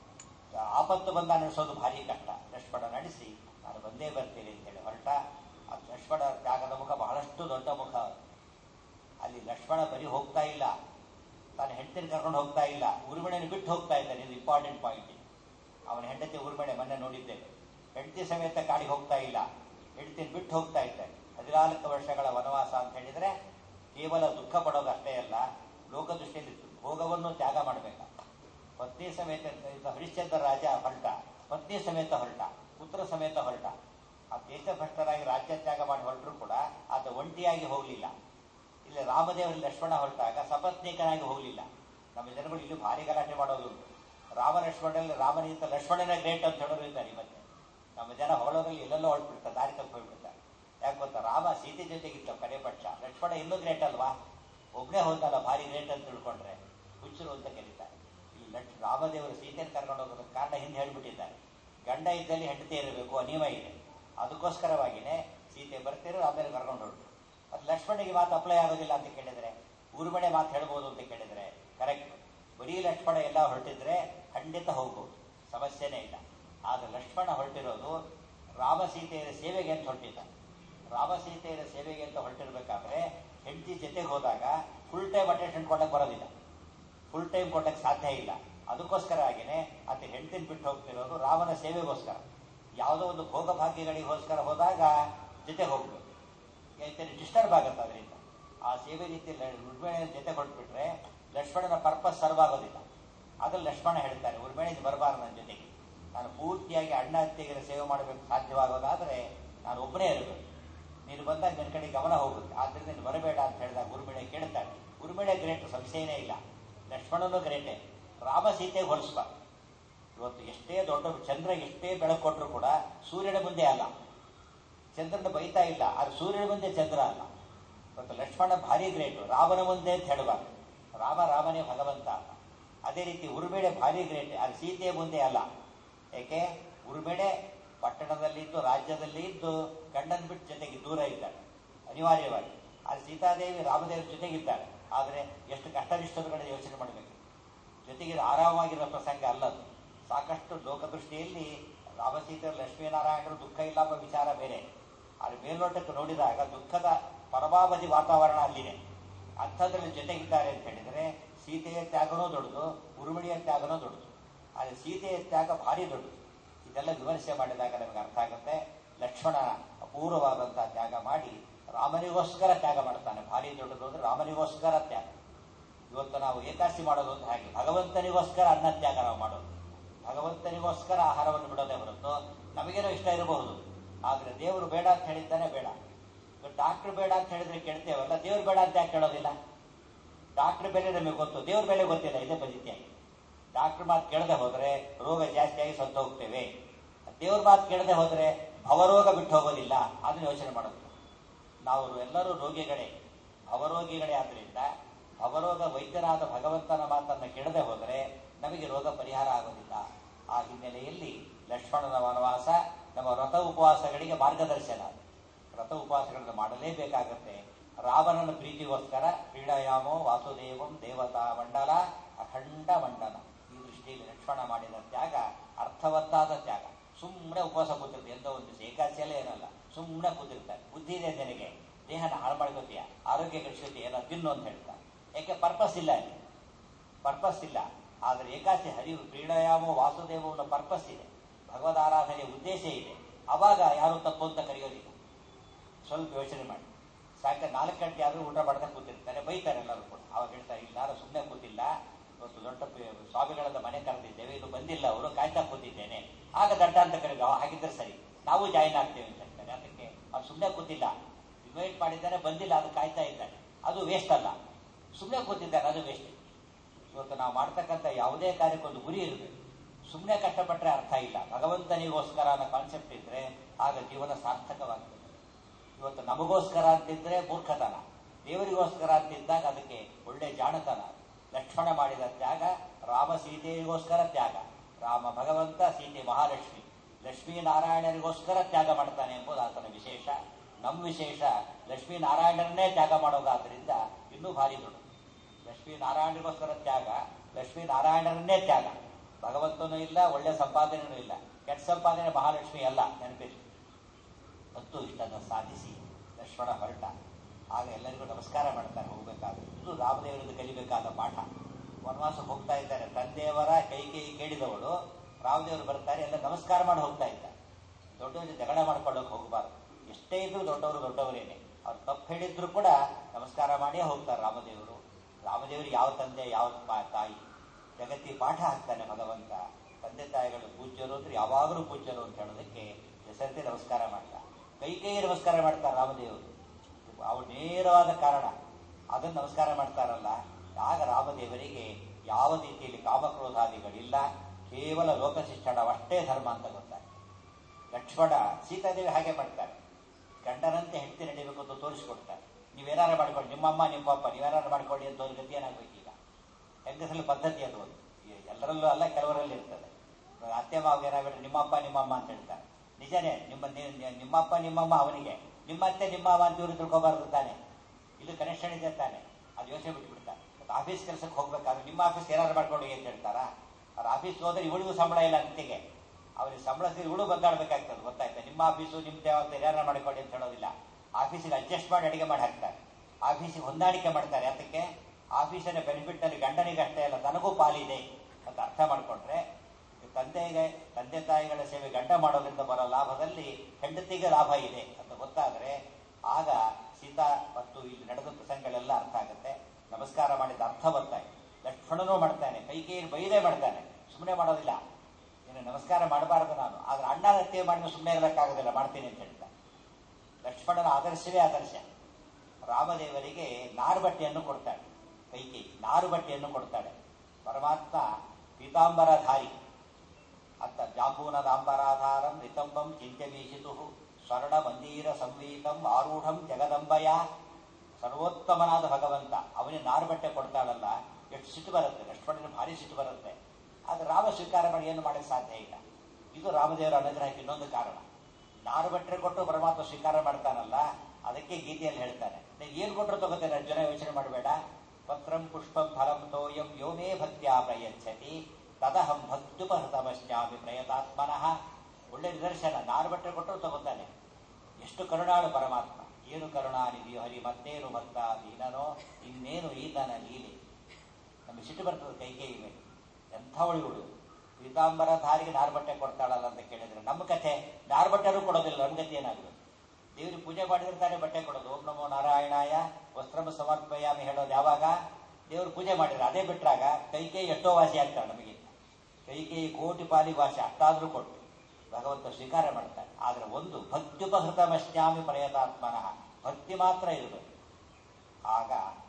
ಆಪತ್ತು ಬಂದ ನಡೆಸೋದು ಭಾರಿ ಕಷ್ಟ. ಲಕ್ಷ್ಮಣ ನಡೆಸಿ ನಾನು ಬಂದೇ ಬರ್ತೀನಿ ಅಂತೇಳಿ ಹೊರಟ. ಆ ಲಕ್ಷ್ಮಣ ತ್ಯಾಗದ ಮುಖ ಬಹಳಷ್ಟು ದೊಡ್ಡ ಮುಖ. ಅಲ್ಲಿ ಲಕ್ಷ್ಮಣ ಬರೀ ಹೋಗ್ತಾ ಇಲ್ಲ, ತಾನು ಹೆಂಡತಿನ ಕರ್ಕೊಂಡು ಹೋಗ್ತಾ ಇಲ್ಲ, ಊರ್ಮಿಳೆಯನ್ನು ಬಿಟ್ಟು ಹೋಗ್ತಾ ಇದ್ದಾನೆ. ಇದು ಇಂಪಾರ್ಟೆಂಟ್ ಪಾಯಿಂಟ್. ಅವನ ಹೆಂಡತಿ ಊರ್ಮಿಳೆ ಮೊನ್ನೆ ನೋಡಿದ್ದೇವೆ. ಹೆಂಡತಿ ಸಮೇತ ಕಾಡಿಗೆ ಹೋಗ್ತಾ ಇಲ್ಲ, ಹೆಂಡತಿನ ಬಿಟ್ಟು ಹೋಗ್ತಾ ಇದ್ದಾನೆ. 14 ವರ್ಷಗಳ ವನವಾಸ ಅಂತ ಹೇಳಿದ್ರೆ ಕೇವಲ ದುಃಖ ಪಡೋದಷ್ಟೇ ಅಲ್ಲ, ಲೋಕದೃಷ್ಟಿಯಲ್ಲಿ ಭೋಗವನ್ನು ತ್ಯಾಗ ಮಾಡಬೇಕ. ಪತ್ನಿ ಸಮೇತ ಹರಿಶ್ಚಂದ್ರ ರಾಜ ಹೊರಟ, ಪತ್ನಿ ಸಮೇತ ಹೊರಟ, ಪುತ್ರ ಸಮೇತ ಹೊರಟ. ಆ ದೇಶಭ್ರಷ್ಟರಾಗಿ ರಾಜ್ಯ ತ್ಯಾಗ ಮಾಡಿ ಹೊರಟರು ಕೂಡ ಆತ ಒಂಟಿಯಾಗಿ ಹೋಗಲಿಲ್ಲ. ಇಲ್ಲಿ ರಾಮದೇವರ ಲಕ್ಷ್ಮಣ ಹೊರಟಾಗ ಸಪತ್ನೀಕನಾಗಿ ಹೋಗಲಿಲ್ಲ. ನಮ್ಮ ಜನಗಳು ಇಲ್ಲಿ ಭಾರಿ ಗಲಾಟೆ ಮಾಡೋದುಂಟು. ರಾಮ ಲಕ್ಷ್ಮಣಲ್ಲಿ ರಾಮನಿಗಿಂತ ಲಕ್ಷ್ಮಣನೇ ಗ್ರೇಟ್ ಅಂತ ಹೇಳೋರು ಇದ್ದಾರೆ. ಮತ್ತೆ ನಮ್ಮ ಜನ ಹೊಗಳೋದ್ರಲ್ಲಿ ಎಲ್ಲೆಲ್ಲೋ ಹೊರಟ್ಬಿಡ್ತಾರೆ, ದಾರಿ ತಪ್ಪು ಹೋಗ್ಬಿಡ್ತಾರೆ. ಯಾಕೆ ಗೊತ್ತಾ, ರಾಮ ಸೀತೆ ಜೊತೆಗಿದ್ದ ಕಡೆ ಪಕ್ಷ, ಲಕ್ಷ್ಮಣ ಇನ್ನೂ ಗ್ರೇಟ್ ಅಲ್ವಾ, ಒಬ್ಬನೇ ಹೋದಲ್ಲ, ಭಾರಿ ಗ್ರೇಟ್ ಅಂತ ತಿಳ್ಕೊಂಡ್ರೆ ಹುಚ್ಚರು ಅಂತ ಕರೀತಾರೆ. ಇಲ್ಲಿ ರಾಮದೇವರು ಸೀತೆಯನ್ನು ಕರ್ಕೊಂಡು ಹೋಗೋದಕ್ಕೆ ಕಾರಣ ಹಿಂದೆ ಹೇಳ್ಬಿಟ್ಟಿದ್ದಾರೆ. ಗಂಡ ಇದ್ದಲ್ಲಿ ಹೆಂಡತಿ ಇರಬೇಕು, ನಿಯಮ ಇದೆ. ಅದಕ್ಕೋಸ್ಕರವಾಗಿಯೇ ಸೀತೆ ಬರ್ತಿರೋ ಆಮೇಲೆ ಕರ್ಕೊಂಡು ಹೊರಟು. ಅದು ಲಕ್ಷ್ಮಣಿಗೆ ಮಾತು ಅಪ್ಲೈ ಆಗೋದಿಲ್ಲ ಅಂತ ಕೇಳಿದ್ರೆ, ಊರ್ಮಣೆ ಮಾತು ಹೇಳ್ಬೋದು ಅಂತ ಕೇಳಿದ್ರೆ ಕರೆಕ್ಟ್. ಬರೀ ಲಕ್ಷ್ಮಣ ಎಲ್ಲ ಹೊರಟಿದ್ರೆ ಖಂಡಿತ ಹೋಗ್ಬೋದು, ಸಮಸ್ಯೆನೇ ಇಲ್ಲ. ಆದ್ರೆ ಲಕ್ಷ್ಮಣ ಹೊರಟಿರೋದು ರಾಮ ಸೀತೆಯರ ಸೇವೆಗೆ ಅಂತ ಹೊರಟಿದ್ದ. ರಾಮ ಸೀತೆಯರ ಸೇವೆಗೆ ಅಂತ ಹೊರಟಿರ್ಬೇಕಾದ್ರೆ ಹೆಂಡತಿ ಜೊತೆಗೆ ಹೋದಾಗ ಫುಲ್ ಟೈಮ್ ಅಟೆನ್ಷನ್ ಕೊಡಕ್ಕೆ ಬರೋದಿಲ್ಲ, ಫುಲ್ ಟೈಮ್ ಕೊಡಕ್ಕೆ ಸಾಧ್ಯ ಇಲ್ಲ. ಅದಕ್ಕೋಸ್ಕರ ಆಗಿನೇ ಆತ ಹೆಂಡತಿನ ಬಿಟ್ಟು ಹೋಗ್ತಿರೋದು ರಾಮನ ಸೇವೆಗೋಸ್ಕರ. ಯಾವುದೋ ಒಂದು ಭೋಗ ಭಾಗ್ಯಗಳಿಗೋಸ್ಕರ ಹೋದಾಗ ಜೊತೆಗೆ ಹೋಗ್ಬೇಕು, ಯಾಕೆಂದ್ರೆ ಡಿಸ್ಟರ್ಬ್ ಆಗುತ್ತೆ ಅದರಿಂದ. ಆ ಸೇವೆ ರೀತಿ ಉರ್ಮಿಳೆ ಜೊತೆ ಹೊರಟ್ಬಿಟ್ರೆ ಲಕ್ಷ್ಮಣನ ಪರ್ಪಸ್ ಸರ್ವ್ ಆಗೋದಿಲ್ಲ. ಅದ್ರಲ್ಲಿ ಲಕ್ಷ್ಮಣ ಹೇಳ್ತಾರೆ, ಉರ್ಮಿಳೆ ಬರಬಾರ್ದು ನನ್ನ ಜೊತೆಗೆ, ನಾನು ಪೂರ್ತಿಯಾಗಿ ಅಣ್ಣ ಅತ್ತಿಗೆರ ಸೇವೆ ಮಾಡಬೇಕು ಸಾಧ್ಯವಾಗೋದಾದ್ರೆ ನಾನು ಒಬ್ಬನೇ ಇರಬೇಕು, ನೀನು ಬಂದಾಗ ನನ್ನ ಕಡೆ ಗಮನ ಹೋಗುತ್ತೆ, ಆದ್ರಿಂದ ನೀನು ಬರಬೇಡ ಅಂತ ಹೇಳಿದಾಗ ಉರ್ಮಿಳೆ ಕೇಳ್ತಾಳೆ. ಉರ್ಮಿಳೆ ಗ್ರೇಟ್, ಸಂಶಯನೇ ಇಲ್ಲ. ಲಕ್ಷ್ಮಣನೂ ಗ್ರೇಟೇ. ರಾಮ ಸೀತೆಗೆ ಹೋಲಿಸ್ಬಾರ್ದು. ಇವತ್ತು ಎಷ್ಟೇ ದೊಡ್ಡ ಚಂದ್ರ ಎಷ್ಟೇ ಬೆಳಕು ಕೊಟ್ಟರು ಕೂಡ ಸೂರ್ಯನ ಮುಂದೆ ಅಲ್ಲ. ಚಂದ್ರನ ಬೈತಾ ಇಲ್ಲ, ಆದ್ರೆ ಸೂರ್ಯನ ಮುಂದೆ ಚಂದ್ರ ಅಲ್ಲ. ಇವತ್ತು ಲಕ್ಷ್ಮಣ ಭಾರಿ ಗ್ರೇಟು, ರಾಮನ ಮುಂದೆ ಅಂತ ಹೇಳಬಾರ್ದು. ರಾಮ ರಾಮನೇ ಭಗವಂತ ಅಲ್ಲ. ಅದೇ ರೀತಿ ಉರ್ಮಿಳೆ ಭಾರಿ ಗ್ರೇಟ್, ಆದ್ರೆ ಸೀತೆಯ ಮುಂದೆ ಅಲ್ಲ. ಏಕೆ, ಉರ್ಮಿಳೆ ಪಟ್ಟಣದಲ್ಲಿದ್ದು ರಾಜ್ಯದಲ್ಲಿ ಇದ್ದು ಗಂಡನ ಬಿಟ್ಟು ಜೊತೆಗೆ ದೂರ ಇದ್ದಾಳೆ ಅನಿವಾರ್ಯವಾಗಿ. ಆದ್ರೆ ಸೀತಾದೇವಿ ರಾಮದೇವರ ಜೊತೆಗಿದ್ದಾಳೆ. ಆದರೆ ಎಷ್ಟು ಕಷ್ಟನಿಷ್ಠತೆಗಳನ್ನು ಯೋಚನೆ ಮಾಡಬೇಕು. ಜೊತೆಗೆ ಆರಾಮವಾಗಿರೋ ಪ್ರಸಂಗ ಅಲ್ಲದು. ಸಾಕಷ್ಟು ಲೋಕದೃಷ್ಟಿಯಲ್ಲಿ ರಾಮಸೀತೆ ಲಕ್ಷ್ಮೀನಾರಾಯಣರು ದುಃಖ ಇಲ್ಲ ಎಂಬ ವಿಚಾರ ಬೇರೆ. ಆದರೆ ಮೇಲ್ನೋಟಕ್ಕೆ ನೋಡಿದಾಗ ದುಃಖದ ಪರಮಾವಧಿ ವಾತಾವರಣ ಅಲ್ಲಿದೆ. ಅಂಥದ್ರಲ್ಲಿ ಜೊತೆಗಿದ್ದಾರೆ ಅಂತ ಹೇಳಿದರೆ ಸೀತೆಯ ತ್ಯಾಗನೂ ದೊಡ್ಡದು, ಉರ್ಮಿಳೆಯ ತ್ಯಾಗನೂ ದೊಡ್ಡದು. ಆದರೆ ಸೀತೆಯ ತ್ಯಾಗ ಭಾರಿ ದೊಡ್ಡದು. ಇದೆಲ್ಲ ವಿಮರ್ಶೆ ಮಾಡಿದಾಗ ನಮಗೆ ಅರ್ಥ ಆಗುತ್ತೆ. ಲಕ್ಷ್ಮಣ ಅಪೂರ್ವವಾದಂತಹ ತ್ಯಾಗ ಮಾಡಿ ರಾಮನಿಗೋಸ್ಕರ ತ್ಯಾಗ ಮಾಡ್ತಾನೆ. ಭಾರಿ ದೊಡ್ಡದು ಅಂದ್ರೆ ರಾಮನಿಗೋಸ್ಕರ ತ್ಯಾಗ. ಇವತ್ತು ನಾವು ಏಕಾದಶಿ ಮಾಡೋದು ಅಂತ ಹಾಗೆ ಭಗವಂತನಿಗೋಸ್ಕರ ಅನ್ನ ತ್ಯಾಗ ನಾವು ಮಾಡೋದು, ಭಗವಂತನಿಗೋಸ್ಕರ ಆಹಾರವನ್ನು ಬಿಡೋದೇ ಹೊರತು ನಮಗೇನೋ ಇಷ್ಟ ಇರಬಹುದು. ಆದ್ರೆ ದೇವರು ಬೇಡ ಅಂತ ಹೇಳಿದ್ದಾನೆ ಬೇಡ. ಡಾಕ್ಟರ್ ಬೇಡ ಅಂತ ಹೇಳಿದ್ರೆ ಕೇಳ್ತೇವಲ್ಲ, ದೇವ್ರು ಬೇಡ ಅಂತ ಯಾಕೆ ಕೇಳೋದಿಲ್ಲ? ಡಾಕ್ಟರ್ ಬೆಲೆ ನಮಗೆ ಗೊತ್ತು, ದೇವ್ರ ಬೆಲೆ ಗೊತ್ತಿಲ್ಲ. ಇದೇ ಪದ್ಧತಿಯಾಗಿ ಡಾಕ್ಟರ್ ಮಾತು ಕೇಳದೆ ಹೋದ್ರೆ ರೋಗ ಜಾಸ್ತಿಯಾಗಿ ಸತ್ತು ಹೋಗ್ತೇವೆ. ದೇವ್ರ ಮಾತು ಕೇಳದೆ ಹೋದ್ರೆ ಭವರೋಗ ಬಿಟ್ಟು ಹೋಗೋದಿಲ್ಲ. ಅದನ್ನ ಯೋಚನೆ ಮಾಡೋದು. ನಾವು ಎಲ್ಲರೂ ರೋಗಿಗಳೇ, ಭವರೋಗಿಗಳೇ. ಆದ್ರಿಂದ ಭವರೋಗ ವೈದ್ಯರಾದ ಭಗವಂತನ ಮಾತನ್ನು ಕೇಳದೆ ಹೋದರೆ ನಮಗೆ ರೋಗ ಪರಿಹಾರ ಆಗೋದಿಲ್ಲ. ಆ ಹಿನ್ನೆಲೆಯಲ್ಲಿ ಲಕ್ಷ್ಮಣನ ವನವಾಸ ನಮ್ಮ ವ್ರತ ಉಪವಾಸಗಳಿಗೆ ಮಾರ್ಗದರ್ಶನ. ವ್ರತ ಉಪವಾಸಗಳನ್ನು ಮಾಡಲೇಬೇಕಾಗತ್ತೆ. ರಾವಣನ ಪ್ರೀತಿಗೋಸ್ಕರ ಕ್ರೀಡಾಯಾಮೋ ವಾಸುದೇವಂ ದೇವತಾ ಮಂಡಲ ಅಖಂಡ ಮಂಡಲ. ಈ ದೃಷ್ಟಿಯಲ್ಲಿ ಲಕ್ಷ್ಮಣ ಮಾಡಿದ ತ್ಯಾಗ ಅರ್ಥವತ್ತಾದ ತ್ಯಾಗ. ಸುಮ್ಮನೆ ಉಪವಾಸ ಕೂತಿರ್ತಾರೆ, ಎಂತ ಒಂದು ಏಕಾದಶಿಯಲ್ಲೇ ಏನಲ್ಲ, ಸುಮ್ಮನೆ ಕೂತಿರ್ತಾರೆ. ಬುದ್ಧಿ ಇದೆ ಜನಗೆ, ದೇಹನ ಹಾಳು ಮಾಡ್ಕೋತೀಯ, ಆರೋಗ್ಯ ಕಳಿಸ್ಕೋತೀಯ, ಏನೋ ತಿನ್ನು ಅಂತ ಹೇಳ್ತಾರೆ. ಯಾಕೆ ಪರ್ಪಸ್ ಇಲ್ಲ, ಅಲ್ಲಿ ಪರ್ಪಸ್ ಇಲ್ಲ. ಆದರೆ ಏಕಾದಶಿ ಹರಿವು ಕ್ರೀಡಾಯಾಮೋ ವಾಸುದೇವನ ಪರ್ಪಸ್ ಇದೆ, ಭಗವದ್ ಆರಾಧನೆಯ ಉದ್ದೇಶ ಇದೆ. ಅವಾಗ ಯಾರು ತಪ್ಪು ಅಂತ ಕರೆಯೋದಿಲ್ಲ. ಸ್ವಲ್ಪ ಯೋಚನೆ ಮಾಡಿ. ಸಾಯಂಕಾಲ 4 ಗಂಟೆ ಆದರೂ ಊಟ ಮಾಡ್ತಾ ಕೂತಿರ್ತಾರೆ, ಬೈತಾರೆ ಎಲ್ಲರೂ ಕೂಡ. ಅವಾಗ ಹೇಳ್ತಾರೆ, ಇಲ್ಲ ನಾನು ಸುಮ್ಮನೆ ಕೂತಿಲ್ಲ, ಇವತ್ತು ದೊಡ್ಡ ಸ್ವಾಮಿಗಳನ್ನ ಮನೆ ಕರೆದಿದ್ದೇವೆ, ಇದು ಬಂದಿಲ್ಲ, ಅವರು ಕಾಯ್ತಾ ಕೂತಿದ್ದೇನೆ. ಆಗ ದಡ್ಡ ಅಂತ ಕರೆದು ಹಾಗಿದ್ರೆ ಸರಿ ನಾವು ಜಾಯಿನ್ ಆಗ್ತೇವೆ ಅಂತ ಹೇಳ್ತಾರೆ. ಅದಕ್ಕೆ ಅವ್ರು ಸುಮ್ಮನೆ ಕೂತಿಲ್ಲ, ಇನ್ವೈಟ್ ಮಾಡಿದ್ದಾನೆ ಬಂದಿಲ್ಲ, ಅದು ಕಾಯ್ತಾ ಇದ್ದಾನೆ, ಅದು ವೇಸ್ಟ್ ಅಲ್ಲ. ಸುಮ್ಮನೆ ಕೂತಿದ್ದಾನೆ, ಅದು ವೇಸ್ಟ್. ಇವತ್ತು ನಾವು ಮಾಡ್ತಕ್ಕಂಥ ಯಾವುದೇ ಕಾರ್ಯಕ್ಕೊಂದು ಗುರಿ ಇರಬೇಕು. ಸುಮ್ಮನೆ ಕಷ್ಟಪಟ್ಟರೆ ಅರ್ಥ ಇಲ್ಲ. ಭಗವಂತನಿಗೋಸ್ಕರ ಅನ್ನೋ ಕಾನ್ಸೆಪ್ಟ್ ಇದ್ರೆ ಆಗ ಜೀವನ ಸಾರ್ಥಕವಾಗ್ತದೆ. ಇವತ್ತು ನಮಗೋಸ್ಕರ ಅಂತಿದ್ರೆ ಮೂರ್ಖತನ, ದೇವರಿಗೋಸ್ಕರ ಅಂತಿದ್ದಾಗ ಅದಕ್ಕೆ ಒಳ್ಳೆ ಜಾಣತನ. ಲಕ್ಷ್ಮಣ ಮಾಡಿದ ತ್ಯಾಗ, ರಾಮ ಸೀತೆಗೋಸ್ಕರ ತ್ಯಾಗ. ರಾಮ ಭಗವಂತ, ಸೀತೆ ಮಹಾಲಕ್ಷ್ಮಿ, ಲಕ್ಷ್ಮೀನಾರಾಯಣರಿಗೋಸ್ಕರ ತ್ಯಾಗ ಮಾಡ್ತಾನೆ ಎಂಬುದು ಆತನ ವಿಶೇಷ. ನಮ್ಮ ವಿಶೇಷ ಲಕ್ಷ್ಮೀನಾರಾಯಣರನ್ನೇ ತ್ಯಾಗ ಮಾಡೋದಾದ್ರಿಂದ ಇನ್ನೂ ಭಾರಿ ದೊಡ್ಡ. ಲಕ್ಷ್ಮೀನಾರಾಯಣರಿಗೋಸ್ಕರ ತ್ಯಾಗ, ಲಕ್ಷ್ಮೀನಾರಾಯಣರನ್ನೇ ತ್ಯಾಗ. ಭಗವಂತನೂ ಇಲ್ಲ, ಒಳ್ಳೆ ಸಂಪಾದನೆಯೂ ಇಲ್ಲ. ಕೆಟ್ಟ ಸಂಪಾದನೆ ಮಹಾಲಕ್ಷ್ಮಿ ಅಲ್ಲ, ನೆನಪಿರಲಿ. ಮತ್ತು ಇಷ್ಟನ್ನು ಸಾಧಿಸಿ ಲಕ್ಷ್ಮಣ ಹೊರಟ. ಆಗ ಎಲ್ಲರಿಗೂ ನಮಸ್ಕಾರ ಮಾಡ್ತಾರೆ ಹೋಗ್ಬೇಕಾದ್ರೆ. ಇದು ರಾಮದೇವರಿಂದ ಕಲಿಬೇಕಾದ ಪಾಠ. ವನವಾಸಕ್ಕೆ ಹೋಗ್ತಾ ಇದ್ದಾರೆ, ತಂದೆಯವರ ಕೈ ಕೇಳಿದವಳು, ರಾಮದೇವರು ಬರ್ತಾರೆ, ಎಲ್ಲ ನಮಸ್ಕಾರ ಮಾಡಿ ಹೋಗ್ತಾ ಇದ್ದಾರೆ. ದೊಡ್ಡವರಿಗೆ ಜಗಳ ಮಾಡ್ಕೊಳ್ಳೋಕೆ ಹೋಗಬಾರ್ದು. ಎಷ್ಟೇ ಇದ್ರು ದೊಡ್ಡವರು ದೊಡ್ಡವರೇನೆ. ಅವ್ರು ತಪ್ಪು ಹೇಳಿದ್ರು ಕೂಡ ನಮಸ್ಕಾರ ಮಾಡಿಯೇ ಹೋಗ್ತಾರೆ ರಾಮದೇವರು. ರಾಮದೇವರಿಗೆ ಯಾವ ತಂದೆ ಯಾವ ತಾಯಿ, ಜಗತ್ತಿ ಪಾಠ ಹಾಕ್ತಾನೆ ಭಗವಂತ. ತಂದೆ ತಾಯಿಗಳು ಪೂಜ್ಯರು ಅಂದ್ರೆ ಯಾವಾಗಲೂ ಪೂಜ್ಯರು ಅಂತ ಹೇಳೋದಕ್ಕೆ ಹೆಸರತೆ ನಮಸ್ಕಾರ ಮಾಡ್ತಾರೆ. ಕೈ ನಮಸ್ಕಾರ ಮಾಡ್ತಾರೆ ರಾಮದೇವರು. ಅವ್ರು ನೇರವಾದ ಕಾರಣ ಅದನ್ನು ನಮಸ್ಕಾರ ಮಾಡ್ತಾರಲ್ಲ. ಆಗ ರಾಮದೇವರಿಗೆ ಯಾವ ರೀತಿಯಲ್ಲಿ ಕಾಮಕ್ರೋಧಾದಿಗಳಿಲ್ಲ, ಕೇವಲ ಲೋಕ ಶಿಕ್ಷಣವಷ್ಟೇ ಧರ್ಮ ಅಂತ ಗೊತ್ತಾಗ್ತದೆ. ಲಕ್ಷ್ಮಣ ಸೀತಾದೇವಿ ಹಾಗೆ ಮಾಡ್ತಾರೆ. ಗಂಡನಂತೆ ಹೆಂಡತಿ ನಡೀಬೇಕು ಅಂತ ತೋರಿಸ್ಕೊಡ್ತಾರೆ. ನೀವೇನಾರು ಮಾಡ್ಕೊಳ್ಳಿ, ನಿಮ್ಮಮ್ಮ ನಿಮ್ಮಪ್ಪ ನೀವೇನಾರು ಮಾಡ್ಕೊಳ್ಳಿ ಅಂತ ಒಂದು ಗತಿ ಏನಾಗಬೇಕೀಗ. ಹೆಂಗಸರಲ್ಲಿ ಪದ್ಧತಿ ಅದು ಒಂದು, ಎಲ್ಲರಲ್ಲೂ ಅಲ್ಲ ಕೆಲವರಲ್ಲಿ ಇರ್ತದೆ. ಅತ್ತೆ ಮಾವ ಏನಾಗ್ಬಿಟ್ರೆ ನಿಮ್ಮಪ್ಪ ನಿಮ್ಮಮ್ಮ ಅಂತ ಹೇಳ್ತಾರೆ. ನಿಜನೇ, ನಿಮ್ಮಪ್ಪ ನಿಮ್ಮಮ್ಮ ಅವನಿಗೆ, ನಿಮ್ಮತ್ತೆ ನಿಮ್ಮಮ್ಮ ಅಂತ ಇವರು ತಿಳ್ಕೊಬಾರ್ದು ತಾನೆ. ಇದು ಕನೆಕ್ಷನ್ ಇದೆ ತಾನೆ, ಅದು ಯೋಚನೆ ಬಿಟ್ಬಿಡ್ತಾರೆ. ಆಫೀಸ್ ಕೆಲಸಕ್ಕೆ ಹೋಗ್ಬೇಕಾದ್ರೆ ನಿಮ್ಮ ಆಫೀಸ್ ಏನಾರು ಮಾಡ್ಕೊಂಡು ಅಂತ ಹೇಳ್ತಾರಾ? ಅವ್ರ ಆಫೀಸ್ಗೆ ಹೋದ್ರೆ ಇವಳಿಗೂ ಸಂಬಳ ಇಲ್ಲ ಅಂತಿಗೆ, ಅವ್ರಿಗೆ ಸಂಬಳ ಸೇರಿ ಇವಳು ಬಂದಾಡ್ಬೇಕಾಗ್ತದೆ. ಗೊತ್ತಾಯ್ತಾ? ನಿಮ್ಮ ಆಫೀಸು ನಿಮ್ಮ ದೇವತೆ ಏನಾರು ಮಾಡಿಕೊಳ್ಳಿ ಅಂತ ಹೇಳೋದಿಲ್ಲ. ಆಫೀಸಿಗೆ ಅಡ್ಜಸ್ಟ್ ಮಾಡಿ ಅಡಿಗೆ ಮಾಡಿ ಹಾಕ್ತಾರೆ, ಆಫೀಸಿಗೆ ಹೊಂದಾಣಿಕೆ ಮಾಡ್ತಾರೆ. ಅದಕ್ಕೆ ಆಫೀಸಿನ ಬೆನಿಫಿಟ್ ಅಲ್ಲಿ ಗಂಡನಿಗೆ ಅಷ್ಟೇ ಅಲ್ಲ ತನಗೂ ಪಾಲಿದೆ ಅಂತ ಅರ್ಥ ಮಾಡಿಕೊಂಡ್ರೆ, ತಂದೆ ತಾಯಿಗಳ ಸೇವೆ ಗಂಡ ಮಾಡೋದ್ರಿಂದ ಬರೋ ಲಾಭದಲ್ಲಿ ಹೆಂಡತಿಗೆ ಲಾಭ ಇದೆ ಅಂತ ಗೊತ್ತಾದ್ರೆ ಆಗ ಸೀತಾ ಮತ್ತು ಇಲ್ಲಿ ನಡೆದ ಪ್ರಸಂಗಗಳೆಲ್ಲ ಅರ್ಥ ಆಗುತ್ತೆ. ನಮಸ್ಕಾರ ಮಾಡಿದ ಅರ್ಥ ಬರ್ತಾನೆ. ಲಕ್ಷ್ಮಣನೂ ಮಾಡ್ತಾನೆ, ಕೈಕೇಯಿ ಬೈದೇ ಮಾಡ್ತಾನೆ, ಸುಮ್ಮನೆ ಮಾಡೋದಿಲ್ಲ. ಏನು ನಮಸ್ಕಾರ ಮಾಡಬಾರದು ನಾನು, ಆದ್ರೆ ಅಣ್ಣ ಹತ್ಯೆ ಮಾಡಿದ್ರೆ ಸುಮ್ಮನೆ ಇರಲಿಕ್ಕಾಗೋದಿಲ್ಲ, ಮಾಡ್ತೀನಿ ಅಂತ ಹೇಳ್ತಾನೆ. ಲಕ್ಷ್ಮಣನ ಆದರ್ಶವೇ ಆದರ್ಶ. ರಾಮದೇವರಿಗೆ ನಾರು ಬಟ್ಟೆಯನ್ನು ಕೊಡ್ತಾಳೆ ಕೈಕೇಯಿ, ನಾರು ಬಟ್ಟೆಯನ್ನು ಕೊಡ್ತಾಳೆ. ಪರಮಾತ್ಮ ಪೀತಾಂಬರಧಾರಿ ಅತ್ತ ಜಾಂಬೂನದಾಂಬರಾಧಾರಂ ರಿತಂಬಂ ಚಿಂತ್ಯವೀಶಿತು ಸ್ವರ್ಣ ಮಂದಿರ ಸಂವೀತಂ ಆರೂಢಂ ಜಗದಂಬಯ. ಸರ್ವೋತ್ತಮನಾದ ಭಗವಂತ ಅವನಿಗೆ ನಾರು ಬಟ್ಟೆ ಕೊಡ್ತಾಳಲ್ಲ, ಎಷ್ಟು ಸಿಟ್ಟು ಬರುತ್ತೆ. ಲಕ್ಷ್ಮಣನ ಭಾರಿ ಸಿಟ್ಟು ಬರುತ್ತೆ. ಆದ್ರೆ ರಾಮ ಸ್ವೀಕಾರ ಮಾಡಿ ಏನು ಮಾಡಕ್ಕೆ ಸಾಧ್ಯ ಇಲ್ಲ. ಇದು ರಾಮದೇವರ ಅನುಗ್ರಹಕ್ಕೆ ಇನ್ನೊಂದು ಕಾರಣ. ನಾರು ಬಟ್ಟೆ ಕೊಟ್ಟು ಪರಮಾತ್ಮ ಸ್ವೀಕಾರ ಮಾಡ್ತಾನಲ್ಲ, ಅದಕ್ಕೆ ಗೀತೆಯಲ್ಲಿ ಹೇಳ್ತಾನೆ, ಏನ್ ಕೊಟ್ಟರು ತಗೋತೇನೆ ಜನ ಯೋಚನೆ ಮಾಡಬೇಡ. ಪತ್ರಂ ಪುಷ್ಪಂ ಫಲಂ ತೋಯಂ ಯೋಮೇ ಭಕ್ತ್ಯಾ ಪ್ರಯಚ್ಛತಿ ತದಹಂ ಭಕ್ತ್ಯುಪಹೃತಮಶ್ಯಾಮಿ ಪ್ರಯತಾತ್ಮನಃ. ಒಳ್ಳೆ ನಿದರ್ಶನ. ನಾರು ಬಟ್ಟೆ ಕೊಟ್ಟರು ತಗೋತಾನೆ. ಎಷ್ಟು ಕರುಣಾಳು ಪರಮಾತ್ಮ. ಏನು ಕರುಣಾನಿಧಿಯೋ ಹರಿ, ಮತ್ತೇನು ಭಕ್ತ ದೀನನೋ ಇನ್ನೇನು ಈತನ ಲೀಲೆ. ನಮಗೆ ಸಿಟ್ಟು ಬರ್ತದೆ ಕೈಕೇಯಿ ಮೇಲೆ. ಎಂಥವಳು ಇವಳು, ಪೀತಾಂಬರಧಾರಿಗೆ ನಾರು ಬಟ್ಟೆ ಕೊಡ್ತಾಳಲ್ಲ ಅಂತ ಕೇಳಿದ್ರೆ ನಮ್ಮ ಕಥೆ. ನಾರು ಬಟ್ಟೆನೂ ಕೊಡೋದಿಲ್ಲ, ನಮ್ಮ ಗತಿ ಏನಾಗಬೇಕು? ದೇವರಿಗೆ ಪೂಜೆ ಮಾಡಿದ್ರೆ ತಾನೇ ಬಟ್ಟೆ ಕೊಡೋದು. ಓಂ ನಮೋ ನಾರಾಯಣಾಯ ವಸ್ತ್ರಮ ಸಮರ್ಪಯಾಮಿ ಹೇಳೋದು ಯಾವಾಗ? ದೇವರು ಪೂಜೆ ಮಾಡಿದ್ರೆ. ಅದೇ ಬಿಟ್ರಾಗ ಕೈಕೇಯಿ ಎಷ್ಟೋ ವಾಸಿ ಆಗ್ತಾಳೆ ನಮಗೆ. ಕೈಕೇಯಿ ಕೋಟಿ ಪಾಲಿ ವಾಸಿ ಅಷ್ಟಾದ್ರೂ ಕೊಟ್ಟು ಭಗವಂತ ಸ್ವೀಕಾರ ಮಾಡ್ತಾನೆ. ಆದ್ರೆ ಒಂದು ಭಕ್ತ್ಯುಪಹೃತಮಶ್ಯಾಮಿ ಪ್ರಯತಾತ್ಮನಃ, ಭಕ್ತಿ ಮಾತ್ರ ಇರಬೇಕು. ಆಗ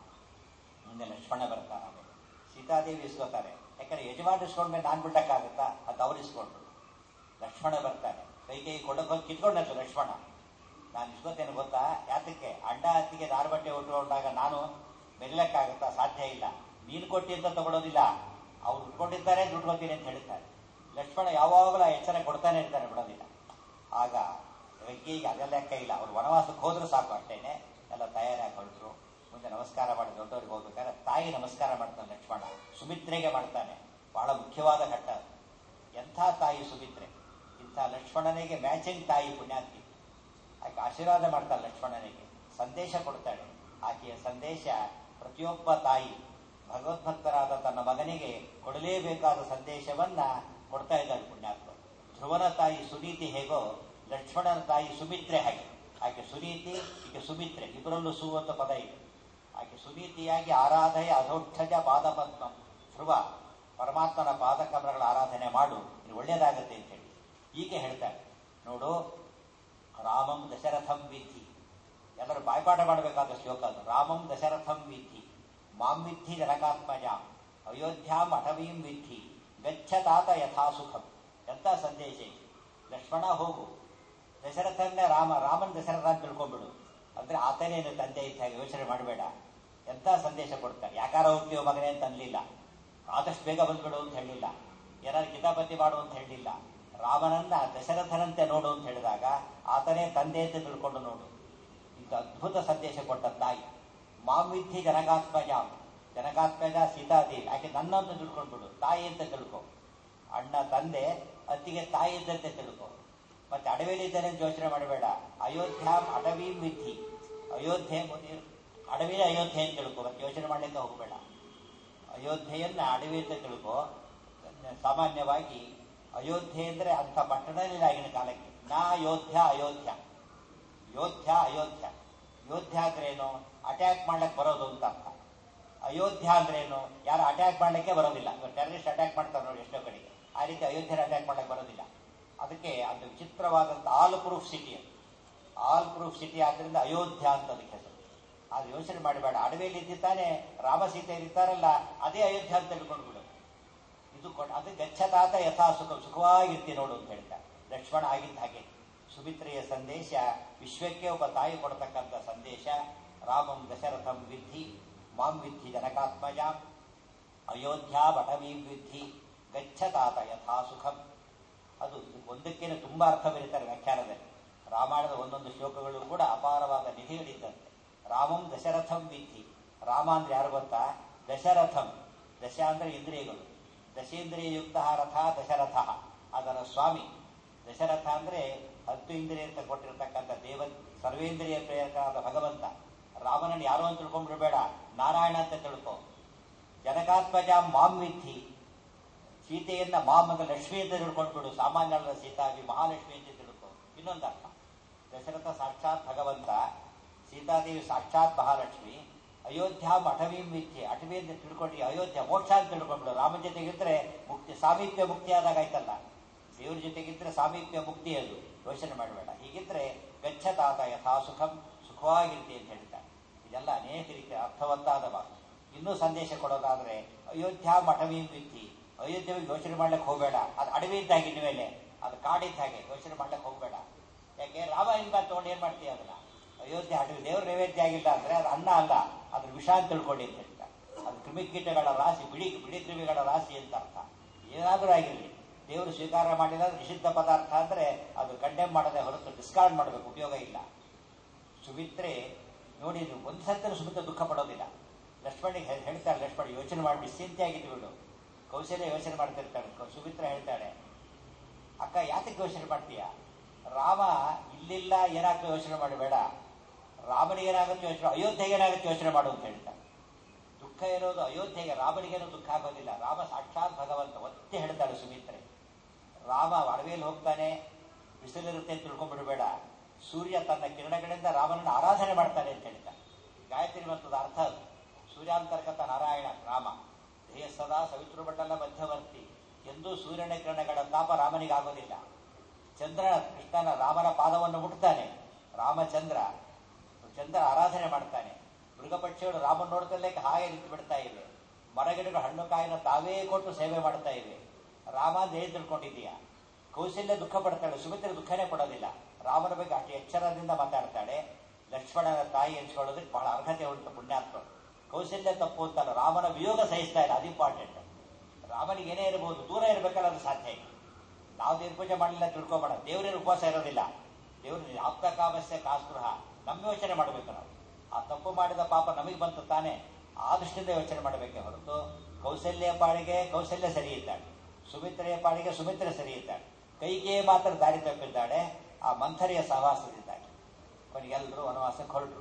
ಮುಂದೆ ಲಕ್ಷ್ಮಣ ಬರ್ತಾನೆ. ಆಮೇಲೆ ಸೀತಾದೇವಿ ಇಸ್ಕೋತಾರೆ. ಯಾಕಂದ್ರೆ ಯಜಮಾನ್ ಇಸ್ಕೊಂಡ್ಮೇಲೆ ನಾನು ಬಿಡಕ್ಕಾಗುತ್ತಾ ಅಂತ ಅವ್ರು ಇಸ್ಕೊಂಡ್ರು. ಲಕ್ಷ್ಮಣ ಬರ್ತಾನೆ. ಕೈಕೇಯಿ ಕೊಡಕ್ಕೆ ಕಿತ್ಕೊಂಡದ್ದು ಲಕ್ಷ್ಮಣ. ನಾನು ಇಸ್ಕೋತೇನೆ ಗೊತ್ತಾ? ಯಾತಕ್ಕೆ? ಅಡ್ಡ ಹತ್ತಿಗೆ ನಾರು ಬಟ್ಟೆ ಉಟ್ಕೊಂಡಾಗ ನಾನು ಬೆಲ್ಲಕ್ಕಾಗುತ್ತಾ? ಸಾಧ್ಯ ಇಲ್ಲ. ನೀನು ಕೊಟ್ಟಿ ಅಂತ ತಗೊಳ್ಳೋದಿಲ್ಲ, ಅವ್ರು ಉಟ್ಕೊಂಡಿದ್ದಾರೆ ದುಡ್ಡು ಬರ್ತೀನಿ ಅಂತ ಹೇಳ್ತಾರೆ. ಲಕ್ಷ್ಮಣ ಯಾವಾಗಲೂ ಎಚ್ಚರ ಕೊಡ್ತಾನೆ ಇರ್ತಾನೆ, ಬಿಡೋದಿಲ್ಲ. ಆಗ ಕೈಕೇಯಿಗೆ ಅದೆಲ್ಲ ಲೆಕ್ಕ ಇಲ್ಲ. ಅವ್ರು ವನವಾಸಕ್ಕೆ ಹೋದ್ರು ಸಾಕು, ಅಷ್ಟೇನೆ. ಎಲ್ಲ ತಯಾರಾಗಿ ಹೊರಟರು. ಮುಂದೆ ನಮಸ್ಕಾರ ಮಾಡಿ ದೊಡ್ಡವ್ರಿಗೆ ಹೋಗ್ಬೇಕಾದ್ರೆ ತಾಯಿ ನಮಸ್ಕಾರ ಮಾಡ್ತಾನೆ ಲಕ್ಷ್ಮಣ. ಸುಮಿತ್ರೆಗೆ ಮಾಡ್ತಾನೆ. ಬಹಳ ಮುಖ್ಯವಾದ ಘಟ್ಟ. ಎಂಥ ತಾಯಿ ಸುಮಿತ್ರೆ! ಇಂಥ ಲಕ್ಷ್ಮಣನಿಗೆ ಮ್ಯಾಚಿಂಗ್ ತಾಯಿ ಪುಣ್ಯಾತ್ತಿ. ಆಕೆ ಆಶೀರ್ವಾದ ಮಾಡ್ತಾಳೆ ಲಕ್ಷ್ಮಣನಿಗೆ, ಸಂದೇಶ ಕೊಡ್ತಾಳೆ. ಆಕೆಯ ಸಂದೇಶ ಪ್ರತಿಯೊಬ್ಬ ತಾಯಿ ಭಗವದ್ಭಕ್ತರಾದ ತನ್ನ ಮಗನಿಗೆ ಕೊಡಲೇಬೇಕಾದ ಸಂದೇಶವನ್ನ ಕೊಡ್ತಾ ಇದ್ದಾಳೆ ಪುಣ್ಯಾತ್ಮ. ಧ್ರುವನ ತಾಯಿ ಸುನೀತಿ ಹೇಗೋ, ಲಕ್ಷ್ಮಣನ ತಾಯಿ ಸುಮಿತ್ರೆ ಹಾಗೆ. ಆಕೆ ಸುನೀತಿ, ಈಕೆ ಸುಮಿತ್ರೆ, ಇಬ್ಬರಲ್ಲೂ ಸು ಅಂತ ಪದ ಇದೆ. ಆಕೆ ಸುನೀತಿಯಾಗಿ ಆರಾಧನೆ ಅಧೋಕ್ಷಜ ಪಾದಪದ್ಮ ಧ್ರುವ, ಪರಮಾತ್ಮನ ಪಾದಕಮಲಗಳ ಆರಾಧನೆ ಮಾಡು, ಇದು ಒಳ್ಳೇದಾಗತ್ತೆ ಅಂತ ಹೇಳಿ ನೋಡು, ರಾಮಂ ದಶರಥಂ ವಿಧಿ, ಎಲ್ಲರೂ ಬಾಯ್ಪಾಠ ಮಾಡಬೇಕಾದ ಶ್ಲೋಕ ಅದು. ರಾಮಂ ದಶರಥಂ ವಿಧಿ, ಮಾಂ ವಿಧಿ ಜನಕಾತ್ಮಜ, ಅಯೋಧ್ಯಾಂ ಅಟವೀಂ ವಿಧಿ, ಗಚ್ಚ ತಾತ ಯಥಾ ಸುಖಂ. ಎಂಥ ಸಂದೇಶ ಇದೆ. ಲಕ್ಷ್ಮಣ ಹೋಗು, ದಶರಥನ್ನೇ ರಾಮನ ದಶರಥ ಅಂತ ತಿಳ್ಕೊಂಡ್ಬಿಡು, ಅಂದ್ರೆ ಆತನೇನು ತಂದೆ ಇದ್ದಾಗ ಯೋಚನೆ ಮಾಡಬೇಡ. ಎಂಥ ಸಂದೇಶ ಕೊಡ್ತಾರೆ. ಯಾಕಾರ ಹೋಗ್ತೀವೋ ಮಗನೇ ಅಂತ ಅನ್ಲಿಲ್ಲ, ಆದಷ್ಟು ಬೇಗ ಬಂದ್ಬಿಡು ಅಂತ ಹೇಳಿಲ್ಲ, ಏನಾದ್ರು ಕಿತಾಪತಿ ಮಾಡು ಅಂತ ಹೇಳಿಲ್ಲ. ರಾಮನನ್ನ ದಶರಥನಂತೆ ನೋಡು ಅಂತ ಹೇಳಿದಾಗ ಆತನೇ ತಂದೆ ಅಂತ ತಿಳ್ಕೊಂಡು ನೋಡು. ಇದು ಅದ್ಭುತ ಸಂದೇಶ ಕೊಟ್ಟ ತಾಯಿ. ಮಾಂ ವಿಧಿ ಜನಕಾತ್ಮಜ, ಜನಕಾತ್ಮಜ ಸೀತಾದೇವಿ, ಆಕೆ ನನ್ನ ಅಂತ ತಿಳ್ಕೊಂಡ್ಬಿಡು, ತಾಯಿ ಅಂತ ತಿಳ್ಕೊ. ಅಣ್ಣ ತಂದೆ, ಅತ್ತಿಗೆ ತಾಯಿ ಇದ್ದಂತೆ ತಿಳ್ಕೊ. ಮತ್ತೆ ಅಡವಿಲಿದ್ದಾನೆ ಅಂತ ಯೋಚನೆ ಮಾಡಬೇಡ. ಅಯೋಧ್ಯಾಂ ಅಡವೀಂ ವಿಧಿ, ಅಯೋಧ್ಯೆ ಅಡವಿ ಅಯೋಧ್ಯೆ ಅಂತ ತಿಳ್ಕೊ, ಮತ್ತೆ ಯೋಚನೆ ಮಾಡ್ಲಿಕ್ಕೆ ಹೋಗಬೇಡ. ಅಯೋಧ್ಯೆಯನ್ನ ಅಡವಿ ಅಂತ ತಿಳ್ಕೊ. ಸಾಮಾನ್ಯವಾಗಿ ಅಯೋಧ್ಯೆ ಅಂದ್ರೆ ಅಂಥ ಪಟ್ಟಣದಲ್ಲಿ ಆಗಿನ ಕಾಲಕ್ಕೆ ನಾ ಯೋಧ್ಯ ಅಯೋಧ್ಯ, ಯೋಧ್ಯ ಅಯೋಧ್ಯ. ಯೋಧ್ಯ ಅಂದ್ರೇನು? ಅಟ್ಯಾಕ್ ಮಾಡ್ಲಿಕ್ಕೆ ಬರೋದು ಅಂತ ಅರ್ಥ. ಅಯೋಧ್ಯ ಅಂದ್ರೇನು? ಯಾರು ಅಟ್ಯಾಕ್ ಮಾಡ್ಲಿಕ್ಕೆ ಬರೋದಿಲ್ಲ. ಟೆರರಿಸ್ಟ್ ಅಟ್ಯಾಕ್ ಮಾಡ್ತಾರೆ ನೋಡಿ ಎಷ್ಟೋ ಕಡೆಗೆ, ಆ ರೀತಿ ಅಯೋಧ್ಯೆ ಅಟ್ಯಾಕ್ ಮಾಡ್ಲಿಕ್ಕೆ ಬರೋದಿಲ್ಲ. ಅದಕ್ಕೆ ಅದು ವಿಚಿತ್ರವಾದಂಥ ಆಲ್ ಪ್ರೂಫ್ ಸಿಟಿ, ಅದು ಆಲ್ ಪ್ರೂಫ್ ಸಿಟಿ ಆದ್ರಿಂದ ಅಯೋಧ್ಯ ಅಂತ ಅದಕ್ಕೆ ಹೆಸರು. ಅದು ಯೋಚನೆ ಮಾಡಬೇಡ. ಅಡವಿಯಲ್ಲಿ ಇದ್ದಾನೆ ರಾಮ ಸೀತೆ ಇರ್ತಾರಲ್ಲ, ಅದೇ ಅಯೋಧ್ಯ ಅಂತ ತಿಳ್ಕೊಂಡು ಬಿಡು. ಇದು ಅದು ಗಚ್ಚತಾತ ಯಥಾ ಸುಖ, ಸುಖವಾಗಿರ್ತಿ ನೋಡು ಅಂತ ಹೇಳ್ತಾರೆ. ಲಕ್ಷ್ಮಣ ಆಗಿದ್ದ ಹಾಗೆ. ಸುಮಿತ್ರೆಯ ಸಂದೇಶ ವಿಶ್ವಕ್ಕೆ ಒಬ್ಬ ತಾಯಿ ಕೊಡತಕ್ಕಂಥ ಸಂದೇಶ. ರಾಮಂ ದಶರಥಂ ವಿಧಿ, ಮಾಂ ವಿಧಿ ಜನಕಾತ್ಮಜ, ಅಯೋಧ್ಯಾ ಬಟವೀಂ ವಿಧಿ, ಗಚ್ಚತಾತ ಯಥಾ ಸುಖಂ. ಅದು ಒಂದಕ್ಕೇನೆ ತುಂಬಾ ಅರ್ಥ ಬರೀತಾರೆ ವ್ಯಾಖ್ಯಾನದಲ್ಲಿ. ರಾಮಾಯಣದ ಒಂದೊಂದು ಶ್ಲೋಕಗಳು ಕೂಡ ಅಪಾರವಾದ ನಿಧಿಗಳಿದ್ದಂತೆ. ರಾಮಂ ದಶರಥಂ ವಿಧಿ, ರಾಮ ಅಂದ್ರೆ ಯಾರು ಗೊತ್ತಾ? ದಶರಥಂ, ದಶ ಅಂದ್ರೆ ಇಂದ್ರಿಯಗಳು, ದಶೇಂದ್ರಿಯಯುಕ್ತ ರಥ ದಶರಥ, ಅದರ ಸ್ವಾಮಿ. ದಶರಥ ಅಂದ್ರೆ 10 ಇಂದ್ರಿಯ ಅಂತ ಕೊಟ್ಟಿರತಕ್ಕಂಥ ದೇವ, ಸರ್ವೇಂದ್ರಿಯ ಪ್ರೇರಕನಾದ ಭಗವಂತ. ರಾಮನನ್ನು ಯಾರೋ ಅಂತ ತಿಳ್ಕೊಂಡ್ಬಿಡ್ಬೇಡ, ನಾರಾಯಣ ಅಂತ ತಿಳ್ಕೊ. ಜನಕಾತ್ಮಜ ಮಾಂ ವಿಧಿ, ಸೀತೆಯನ್ನ ಮಾಂ ಅಂತ ಲಕ್ಷ್ಮಿ ಅಂತ ತಿಳ್ಕೊಂಡ್ಬಿಡು. ಸಾಮಾನ್ಯವಾದ ಸೀತಾವಿ ಮಹಾಲಕ್ಷ್ಮಿ ಅಂತ ತಿಳ್ಕೊ. ಇನ್ನೊಂದು ಅರ್ಥ, ದಶರಥ ಸಾಕ್ಷಾತ್ ಭಗವಂತ, ಸೀತಾದೇವಿ ಸಾಕ್ಷಾತ್ ಮಹಾಲಕ್ಷ್ಮಿ. ಅಯೋಧ್ಯ ಅಟವೀಂ ವಿದ್ಯೆ, ಅಟವಿ ಅಂತ ತಿಳ್ಕೊಂಡು ಅಯೋಧ್ಯ ಮೋಕ್ಷ ಅಂತ ತಿಳ್ಕೊಂಡ್ಬಿಡು. ರಾಮನ ಜೊತೆಗಿದ್ರೆ ಮುಕ್ತಿ, ಸಾಮೀಪ್ಯ ಮುಕ್ತಿ ಆದಾಗ ಆಯ್ತಲ್ಲ. ದೇವ್ರ ಜೊತೆಗಿದ್ರೆ ಸಾಮೀಪ್ಯ ಮುಕ್ತಿ, ಅದು ಯೋಚನೆ ಮಾಡಬೇಡ. ಹೀಗಿದ್ರೆ ಗಚ್ಚತಾತ ಯಥಾ ಸುಖಂ, ಸುಖವಾಗಿರ್ತಿ ಅಂತ ಹೇಳ್ತಾರೆ. ಇದೆಲ್ಲ ಅನೇಕ ರೀತಿಯ ಅರ್ಥವತ್ತಾದ ಮಾತು. ಇನ್ನೂ ಸಂದೇಶ ಕೊಡೋದಾದ್ರೆ ಅಯೋಧ್ಯ ಅಟವೀಂ ವಿದ್ಯೆ, ಅಯೋಧ್ಯೆಗೆ ಯೋಚನೆ ಮಾಡ್ಲಿಕ್ಕೆ ಹೋಗಬೇಡ. ಅದು ಅಡವಿ ಇದ್ದಾಗೆ ಮೇಲೆ, ಅದು ಕಾಡಿದ್ದ ಹಾಗೆ, ಯೋಚನೆ ಮಾಡ್ಲಿಕ್ಕೆ ಹೋಗಬೇಡ. ಯಾಕೆ? ರಾಮ ಇಂದ ತಗೊಂಡು ಏನ್ ಮಾಡ್ತೀಯ ಅದನ್ನ? ಅಯೋಧ್ಯೆ ಅಡವಿ, ದೇವ್ರ ನೈವೇದ್ಯ ಆಗಿಲ್ಲ ಅಂದ್ರೆ ಅದು ಅನ್ನ ಅಲ್ಲ, ಅದ್ರ ವಿಷ ಅಂತ ತಿಳ್ಕೊಂಡು ಅಂತ ಹೇಳ್ತಾರೆ. ಅದು ಕ್ರಿಮಿಕೀಟಗಳ ರಾಶಿ, ಬಿಡಿ ಕ್ರಿಮಿಗಳ ರಾಶಿ ಅಂತ ಅರ್ಥ. ಏನಾದರೂ ಆಗಿರಲಿ, ದೇವರು ಸ್ವೀಕಾರ ಮಾಡಿದ ನಿಷಿದ್ಧ ಪದಾರ್ಥ ಅಂದ್ರೆ ಅದು ಕಂಡೆಮ್ ಮಾಡದೆ ಹೊರತು ಡಿಸ್ಕಾರ್ಡ್ ಮಾಡಬೇಕು, ಉಪಯೋಗ ಇಲ್ಲ. ಸುಮಿತ್ರೆ ನೋಡಿ, ಒಂದು ಸತ್ಯನ ಸುಮಿತ್ರೆ ದುಃಖ ಪಡೋದಿಲ್ಲ. ಲಕ್ಷ್ಮಣಿಗೆ ಹೇಳ್ತಾಳೆ, ಲಕ್ಷ್ಮಣ ಯೋಚನೆ ಮಾಡಿ ನಿಶ್ಚಿಂತೆಯಾಗಿದ್ದು ಬಿಡು. ಕೌಶಲ್ಯ ಯೋಚನೆ ಮಾಡ್ತಿರ್ತಾಳೆ. ಸುಮಿತ್ರ ಹೇಳ್ತಾಳೆ, ಅಕ್ಕ ಯಾತಕ್ಕೆ ಯೋಚನೆ ಮಾಡ್ತೀಯ? ರಾಮ ಇಲ್ಲಿಲ್ಲ, ಏನಾಗ್ತದೆ ಯೋಚನೆ ಮಾಡಬೇಡ. ರಾಮನಿಗೆ ಏನಾಗುತ್ತೆ ಯೋಚನೆ, ಅಯೋಧ್ಯೆಗೆ ಏನಾಗುತ್ತೆ ಯೋಚನೆ ಮಾಡು ಅಂತ ಹೇಳ್ತಾರೆ. ದುಃಖ ಇರೋದು ಅಯೋಧ್ಯೆಗೆ, ರಾಮನಿಗೇನು ದುಃಖ ಆಗೋದಿಲ್ಲ. ರಾಮ ಸಾಕ್ಷಾತ್ ಭಗವಂತ. ಒತ್ತಿ ಹೇಳ್ತಾಳೆ ಸುಮಿತ್ರೆ. ರಾಮ ಅಡವಿಯಲ್ಲಿ ಹೋಗ್ತಾನೆ, ಬಿಸಿಲಿರುತ್ತೆ ಅಂತ ತಿಳ್ಕೊಂಡ್ಬಿಡಬೇಡ. ಸೂರ್ಯ ತನ್ನ ಕಿರಣಗಳಿಂದ ರಾಮನನ್ನು ಆರಾಧನೆ ಮಾಡ್ತಾನೆ ಅಂತ ಹೇಳ್ತಾನೆ. ಗಾಯತ್ರಿ ಮಂತ್ರದ ಅರ್ಥ ಅದು. ಸೂರ್ಯಾಂತರ್ಗತ ನಾರಾಯಣ ರಾಮ. ಧ್ಯೇಯ ಸದಾ ಸವಿತೃಮಂಡಲ ಮಧ್ಯವರ್ತಿ. ಎಂದೂ ಸೂರ್ಯನ ಕಿರಣಗಳ ತಾಪ ರಾಮನಿಗಾಗೋದಿಲ್ಲ. ಚಂದ್ರ ಕೃಷ್ಣನ ರಾಮನ ಪಾದವನ್ನು ಮುಟ್ತಾನೆ. ರಾಮಚಂದ್ರ ಚಂದ್ರ ಆರಾಧನೆ ಮಾಡ್ತಾನೆ. ಮೃಗಪಕ್ಷಿಗಳು ರಾಮನ್ ನೋಡ್ತಲ್ಲೇ ಹಾಗೆ ನಿಂತು ಬಿಡ್ತಾ ಇವೆ. ಮರಗಿಡಗಳು ಹಣ್ಣು ಕಾಯಿನ ತಾವೇ ಕೊಟ್ಟು ಸೇವೆ ಮಾಡ್ತಾ ಇವೆ. ರಾಮ ಅಂತ ಹೇಳಿ ತಿಳ್ಕೊಂಡಿದೀಯ. ಕೌಶಲ್ಯ ದುಃಖ ಪಡ್ತಾಳೆ, ಸುಮಿತ್ರೆ ದುಃಖನೇ ಪಡೋದಿಲ್ಲ. ರಾಮನ ಬಗ್ಗೆ ಅಷ್ಟು ಎಚ್ಚರದಿಂದ ಮಾತಾಡ್ತಾಳೆ. ಲಕ್ಷ್ಮಣನ ತಾಯಿ ಎನ್ಸ್ಕೊಳ್ಳೋದಕ್ಕೆ ಬಹಳ ಅರ್ಹತೆ ಉಂಟು ಪುಣ್ಯಾತ್ಮ. ಕೌಶಲ್ಯ ತಪ್ಪು ಅಂತಲ್ಲ, ರಾಮನ ವಿಯೋಗ ಸಹಿಸ್ತಾ ಇಲ್ಲ, ಅದು ಇಂಪಾರ್ಟೆಂಟ್. ರಾಮನಿಗೆ ಏನೇ ಇರಬಹುದು, ದೂರ ಇರಬೇಕಲ್ಲ, ಅದು ಸಾಧ್ಯ ಇಲ್ಲ. ನಾವು ದೇವ್ರ ಪೂಜೆ ಮಾಡಲಿಲ್ಲ ತಿಳ್ಕೊಬೇಡ. ದೇವರೇನು ಉಪವಾಸ ಇರೋದಿಲ್ಲ. ದೇವ್ರ ಆಪ್ತ ಕಾಮಸ್ಯ ಕಾಸ್ಪೃಹ, ನಮ್ಮ ಯೋಚನೆ ಮಾಡಬೇಕು ನಾವು. ಆ ತಪ್ಪು ಮಾಡಿದ ಪಾಪ ನಮಗೆ ಬಂತು ತಾನೆ, ಆ ದೃಷ್ಟಿಯಿಂದ ಯೋಚನೆ ಮಾಡಬೇಕೆ ಹೊರತು ಕೌಶಲ್ಯ ಪಾಡಿಗೆ ಕೌಶಲ್ಯ ಸರಿ ಇದ್ದಾಳೆ, ಸುಮಿತ್ರೆಯ ಪಾಡಿಗೆ ಸುಮಿತ್ರೆ ಸರಿ ಇದ್ದಾಳೆ. ಕೈಗೆ ಮಾತ್ರ ದಾರಿ ತಪ್ಪಿದ್ದಾಳೆ ಆ ಮಂಥರೆಯ ಸಹವಾಸದಿಂದಾಗಿ. ಕೊನೆಗೆಲ್ಲರೂ ವನವಾಸಕ್ಕೆ ಹೊರಟರು.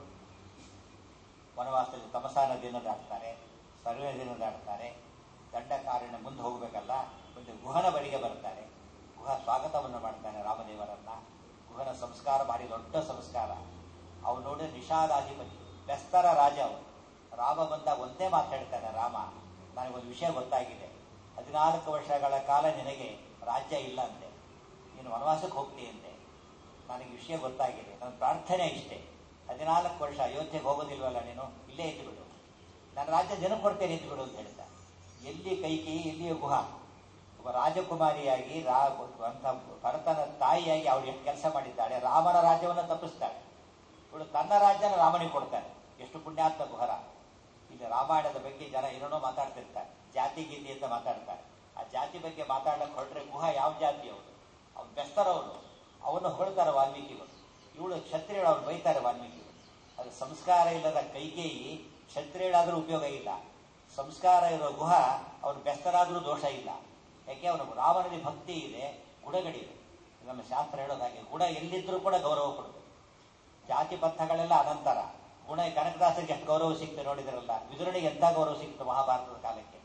ವನವಾಸದಲ್ಲಿ ತಮಸಾ ನದಿಯನ್ನು ದಾಟ್ತಾರೆ, ಸರ್ವೇ ನದಿಯನ್ನು ದಾಟ್ತಾರೆ. ದಂಡಕಾರಣ್ಯ ಮುಂದೆ ಹೋಗಬೇಕಲ್ಲ, ಮುಂದೆ ಗುಹನ ಬಳಿಗೆ ಬರ್ತಾರೆ. ಗುಹ ಸ್ವಾಗತವನ್ನು ಮಾಡ್ತಾನೆ ರಾಮದೇವರನ್ನ. ಗುಹನ ಸಂಸ್ಕಾರ ಭಾರಿ ದೊಡ್ಡ ಸಂಸ್ಕಾರ. ಅವನು ನೋಡಿ ನಿಷಾದಾಧಿಪತಿ, ಬೆಸ್ತರ ರಾಜ ಅವನು. ರಾಮ ಬಂದಾಗ ಒಂದೇ ಮಾತಾಡ್ತಾನೆ, ರಾಮ ನನಗೊಂದು ವಿಷಯ ಗೊತ್ತಾಗಿದೆ. 14 ವರ್ಷಗಳ ಕಾಲ ನಿನಗೆ ರಾಜ್ಯ ಇಲ್ಲ ಅಂತೆ, ನೀನು ವನವಾಸಕ್ಕೆ ಹೋಗ್ತೀಯಂತೆ. ನನಗೆ ವಿಷಯ ಗೊತ್ತಾಗಿದೆ, ನನ್ನ ಪ್ರಾರ್ಥನೆ ಇಷ್ಟೇ, 14 ವರ್ಷ ಅಯೋಧ್ಯೆಗೆ ಹೋಗೋದಿಲ್ವಲ್ಲ ನೀನು, ಇಲ್ಲೇ ಇದ್ದು ಬಿಡು, ನಾನು ರಾಜ್ಯ ಜನ ಕೊಡ್ತೇನೆ ಇದ್ದು ಬಿಡು ಅಂತ ಹೇಳ್ತಾ. ಎಲ್ಲಿ ಕೈಕೇಯಿ ಎಲ್ಲಿಯ ಗುಹ, ಒಬ್ಬ ರಾಜಕುಮಾರಿಯಾಗಿ ಅಂತ ಭರತನ ತಾಯಿಯಾಗಿ ಅವಳು ಎಷ್ಟು ಕೆಲಸ ಮಾಡಿದ್ದಾಳೆ, ರಾಮನ ರಾಜ್ಯವನ್ನು ತಪ್ಪಿಸ್ತಾಳೆ, ಇವಳು ತನ್ನ ರಾಜ್ಯನ ರಾಮನಿಗೆ ಕೊಡ್ತಾನೆ. ಎಷ್ಟು ಪುಣ್ಯಾತ್ಮ ಗುಹರ. ಇಲ್ಲಿ ರಾಮಾಯಣದ ಬಗ್ಗೆ ಜನ ಏನೇನೋ ಮಾತಾಡ್ತಿರ್ತಾರೆ, ಜಾತಿ ಗೀತಿ ಅಂತ ಮಾತಾಡ್ತಾರೆ. ಆ ಜಾತಿ ಬಗ್ಗೆ ಮಾತಾಡಕ್ಕೆ ಹೊರಟ್ರೆ ಗುಹ ಯಾವ ಜಾತಿ ಅವನು, ಅವ್ನು ಬೆಸ್ತರವನು, ಅವನು ಹೊಳ್ತಾರೆ ವಾಲ್ಮೀಕಿಗಳು. ಇವಳು ಕ್ಷತ್ರಿಯಳು, ಅವ್ರು ಬೈತಾರೆ ವಾಲ್ಮೀಕಿಗಳು. ಅದು ಸಂಸ್ಕಾರ ಇಲ್ಲದ ಕೈಕೇಯಿ ಕ್ಷತ್ರಿಯಳಾದ್ರೂ ಉಪಯೋಗ ಇಲ್ಲ, ಸಂಸ್ಕಾರ ಇರೋ ಗುಹ ಅವನು ಬೆಸ್ತರಾದ್ರೂ ದೋಷ ಇಲ್ಲ. ಯಾಕೆ ಅವನು ರಾಮನಲ್ಲಿ ಭಕ್ತಿ ಇದೆ, ಗುಣಗಳಿವೆ. ನಮ್ಮ ಶಾಸ್ತ್ರ ಹೇಳೋದು ಹಾಗೆ, ಗುಣ ಎಲ್ಲಿದ್ರೂ ಕೂಡ ಗೌರವ ಕೊಡಬೇಕು. ಜಾತಿ ಪಥಗಳೆಲ್ಲ ಅನಂತರ, ಗುಣ ಕನಕದಾಸರಿಗೆ ಎಷ್ಟು ಗೌರವ ಸಿಕ್ತು ನೋಡಿದ್ರಲ್ಲ, ವಿದುರನಿಗೆ ಎಂಥ ಗೌರವ ಸಿಕ್ತು ಮಹಾಭಾರತದ ಕಾಲಕ್ಕೆ.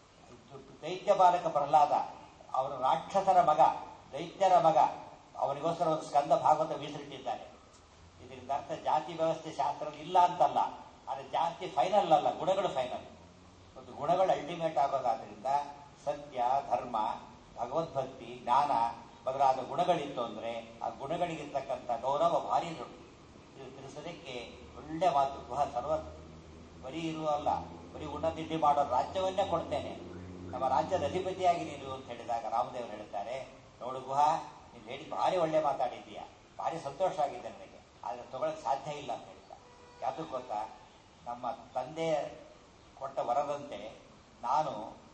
ದೈತ್ಯ ಬಾಲಕ ಪ್ರಹ್ಲಾದ, ಅವನು ರಾಕ್ಷಸರ ಮಗ, ದೈತ್ಯರ ಮಗ, ಅವನಿಗೋಸ್ಕರ ಒಂದು ಸ್ಕಂದ ಭಾಗವತ ಮೀಸಲಿಟ್ಟಿದ್ದಾನೆ. ಇದರಿಂದ ಅರ್ಥ ಜಾತಿ ವ್ಯವಸ್ಥೆ ಶಾಸ್ತ್ರ ಇಲ್ಲ ಅಂತಲ್ಲ, ಆದರೆ ಜಾತಿ ಫೈನಲ್ ಅಲ್ಲ, ಗುಣಗಳು ಫೈನಲ್. ಒಂದು ಗುಣಗಳು ಅಲ್ಟಿಮೇಟ್ ಆಗೋದಾದ್ರಿಂದ ಸತ್ಯ, ಧರ್ಮ, ಭಗವದ್ಭಕ್ತಿ, ಜ್ಞಾನ ಮೊದಲಾದ ಗುಣಗಳಿತ್ತು ಅಂದ್ರೆ ಆ ಗುಣಗಳಿಗಿರ್ತಕ್ಕಂಥ ಗೌರವ ಭಾರಿ ದೊಡ್ಡ. ಇದು ತಿಳಿಸೋದಕ್ಕೆ ಒಳ್ಳೆ ಮಾತು. ಗುಹ ಸರ್ವ ಬರೀ ಇರುವಲ್ಲ, ಬರೀ ಊಟ ತಿಂಡಿ ಮಾಡೋ ರಾಜ್ಯವನ್ನೇ ಕೊಡ್ತೇನೆ, ನಮ್ಮ ರಾಜ್ಯದ ಅಧಿಪತಿಯಾಗಿ ನೀನು ಅಂತ ಹೇಳಿದಾಗ ರಾಮದೇವರು ಹೇಳ್ತಾರೆ, ನೋಡು ಗುಹ, ನೀನು ಹೇಳಿ ಭಾರಿ ಒಳ್ಳೆ ಮಾತಾಡಿದ್ದೀಯ, ಭಾರಿ ಸಂತೋಷ ಆಗಿದೆ ನನಗೆ, ಆದರೆ ತಗೊಳಕ್ ಸಾಧ್ಯ ಇಲ್ಲ ಅಂತ ಹೇಳಿದ. ಯಾವುದು ಗೊತ್ತಾ, ನಮ್ಮ ತಂದೆ ಕೊಟ್ಟ ವರದಂತೆ ನಾನು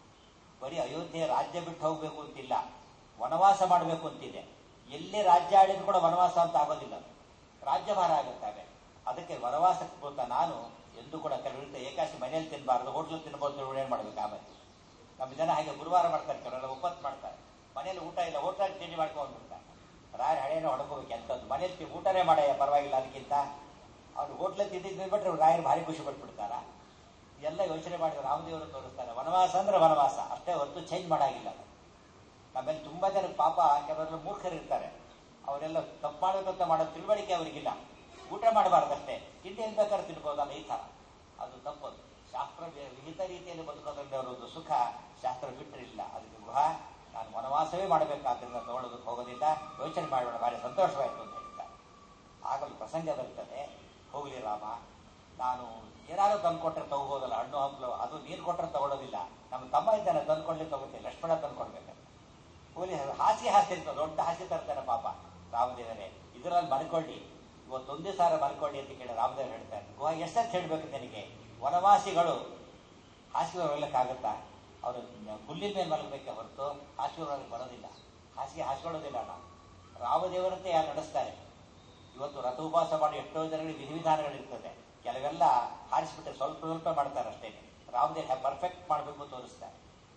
ಬರೀ ಅಯೋಧ್ಯೆ ರಾಜ್ಯ ಬಿಟ್ಟು ಹೋಗ್ಬೇಕು ಅಂತಿಲ್ಲ, ವನವಾಸ ಮಾಡಬೇಕು ಅಂತಿದೆ. ಎಲ್ಲಿ ರಾಜ್ಯ ಆಡಿದ್ರು ಕೂಡ ವನವಾಸ ಅಂತ ಆಗೋದಿಲ್ಲ, ರಾಜ್ಯಭಾರ ಆಗುತ್ತವೆ. ಅದಕ್ಕೆ ವನವಾಸಕ್ಕೆ ಕೂತ ನಾನು ಎಂದು ಕೂಡ ಕೆಲವರಿಂದ ಏಕಾಶಿ ಮನೆಯಲ್ಲಿ ತಿನ್ನಬಾರ್ದು, ಹೋಟ್ಲಲ್ಲಿ ತಿನ್ಬೋದು, ಏನ್ ಮಾಡ್ಬೇಕು. ಆಮೇಲೆ ನಮ್ಮ ಜನ ಹಾಗೆ ಗುರುವಾರ ಮಾಡ್ತಾರೆ, ಕೆಲವರೆಲ್ಲ ಒಪ್ಪತ್ತು ಮಾಡ್ತಾರೆ, ಮನೇಲಿ ಊಟ ಇಲ್ಲ, ಹೋಟ್ಲಲ್ಲಿ ತಿಂಡಿ ಮಾಡ್ಕೊಂಡ್ಬಿಡ್ತಾರೆ. ರಾಯ ಹಳೆಯನ್ನು ಹೊಡ್ಕೋಬೇಕು ಎಂಥದ್ದು, ಮನೇಲಿ ಊಟನೇ ಮಾಡಯ್ಯ ಪರವಾಗಿಲ್ಲ, ಅದಕ್ಕಿಂತ ಅವ್ರು ಹೋಟ್ಲಲ್ಲಿ ತಿಂದಿದ್ದು ಬಿಟ್ಟರೆ ರಾಯರು ಭಾರಿ ಖುಷಿ ಪಟ್ಬಿಡ್ತಾರ. ಎಲ್ಲ ಯೋಚನೆ ಮಾಡಿದ್ರೆ ರಾಮದೇವರು ತೋರಿಸ್ತಾರೆ, ವನವಾಸ ಅಂದ್ರೆ ವನವಾಸ ಅಷ್ಟೇ ಹೊರತು ಚೇಂಜ್ ಮಾಡಾಗಿಲ್ಲ. ನಮ್ಮಲ್ಲಿ ತುಂಬಾ ಜನ ಪಾಪ ಕೆಲವರೆಲ್ಲ ಮೂರ್ಖರಿರ್ತಾರೆ, ಅವರೆಲ್ಲ ತಪ್ಪು ಮಾಡಬೇಕಂತ ಮಾಡೋ ತಿಳುವಳಿಕೆ ಅವರಿಗಿಲ್ಲ. ಊಟ ಮಾಡಬಾರ್ದಷ್ಟೇ, ತಿಂಡಿ ಏನ್ ಬೇಕಾದ್ರೆ ತಿನ್ಬೋದಲ್ಲ, ಈ ತರ. ಅದು ತಪ್ಪದು. ಶಾಸ್ತ್ರ ವಿಹಿತ ರೀತಿಯಲ್ಲಿ ಬದುಕೋದ್ರಲ್ಲಿ ಅವರೊಂದು ಸುಖ ಶಾಸ್ತ್ರ ಬಿಟ್ಟರಿಲ್ಲ. ಅದಕ್ಕೆ ಗುಹ ನಾನು ವನವಾಸವೇ ಮಾಡಬೇಕಾದ್ರಿಂದ ತಗೊಳ್ಳೋದಕ್ಕೆ ಹೋಗೋದಿಲ್ಲ, ಯೋಚನೆ ಮಾಡೋಣ, ಭಾರಿ ಸಂತೋಷವಾಯಿತು ಅಂತ ಹೇಳ್ತಾರೆ. ಆಗಲೂ ಪ್ರಸಂಗ ಬರ್ತದೆ, ಹೋಗ್ಲಿ ರಾಮ, ನಾನು ಏನಾದ್ರು ತಂದ್ಕೊಟ್ರೆ ತಗೋಬೋದಲ್ಲ, ಹಣ್ಣು ಹಂಪಲು, ಅದು ನೀರು ಕೊಟ್ಟರೆ ತಗೊಳ್ಳೋದಿಲ್ಲ, ನಮ್ಮ ತಮ್ಮ ಇದ್ದಾನೆ ತಂದ್ಕೊಂಡ್ಲಿ ತಗೋತೀನಿ, ಲಕ್ಷ್ಮಣ ತಂದ್ಕೊಡ್ಬೇಕಂತ. ಹೋಗ್ಲಿ, ಹಾಸಿಗೆ ಹಾಸ್ತಿರ್ತಾನೆ, ದೊಡ್ಡ ಹಾಸಿಗೆ ತರ್ತಾನೆ ಪಾಪ ರಾಮದೇವರೇ, ಇದರಲ್ಲಿ ಮಲ್ಕೊಳ್ಳಿ, ಇವತ್ತೊಂದೇ ಸಾರ ಮಲ್ಕೊಳ್ಳಿ ಅಂತ ಕೇಳಿ ರಾಮದೇವರು ಹೇಳ್ತಾರೆ. ಗುಹ ಎಷ್ಟಂತ ಹೇಳ್ಬೇಕು ನನಗೆ, ವನವಾಸಿಗಳು ಹಾಸಿಗೆ ಹೊರಲಿಕ್ಕಾಗುತ್ತಾ, ಅವರು ಹುಲ್ಲಿನ ಮೇಲೆ ಮಲಗಬೇಕೆ ಹೊರತು ಹಾಸಿಗೆ ಹೊರಲಿಕ್ಕೆ ಬರೋದಿಲ್ಲ, ಹಾಸಿಗೆ ಹಾಸ್ಕೊಳ್ಳೋದಿಲ್ಲ. ನಾವು ರಾಮದೇವರಂತೆ ಯಾರು ನಡೆಸ್ತಾರೆ. ಇವತ್ತು ರಥ ಉಪವಾಸ ಮಾಡಿ ಎಷ್ಟೋ ಜನಗಳಿಗೆ ವಿಧಿವಿಧಾನಗಳಿರ್ತದೆ, ಕೆಲವೆಲ್ಲ ಹಾರಿಸ್ಬಿಟ್ಟೆ ಸ್ವಲ್ಪ ಸ್ವಲ್ಪ ಮಾಡ್ತಾರೆ ಅಷ್ಟೇ. ರಾಮದೇವ ಪರ್ಫೆಕ್ಟ್ ಮಾಡಬೇಕು ತೋರಿಸ್ತಾರೆ.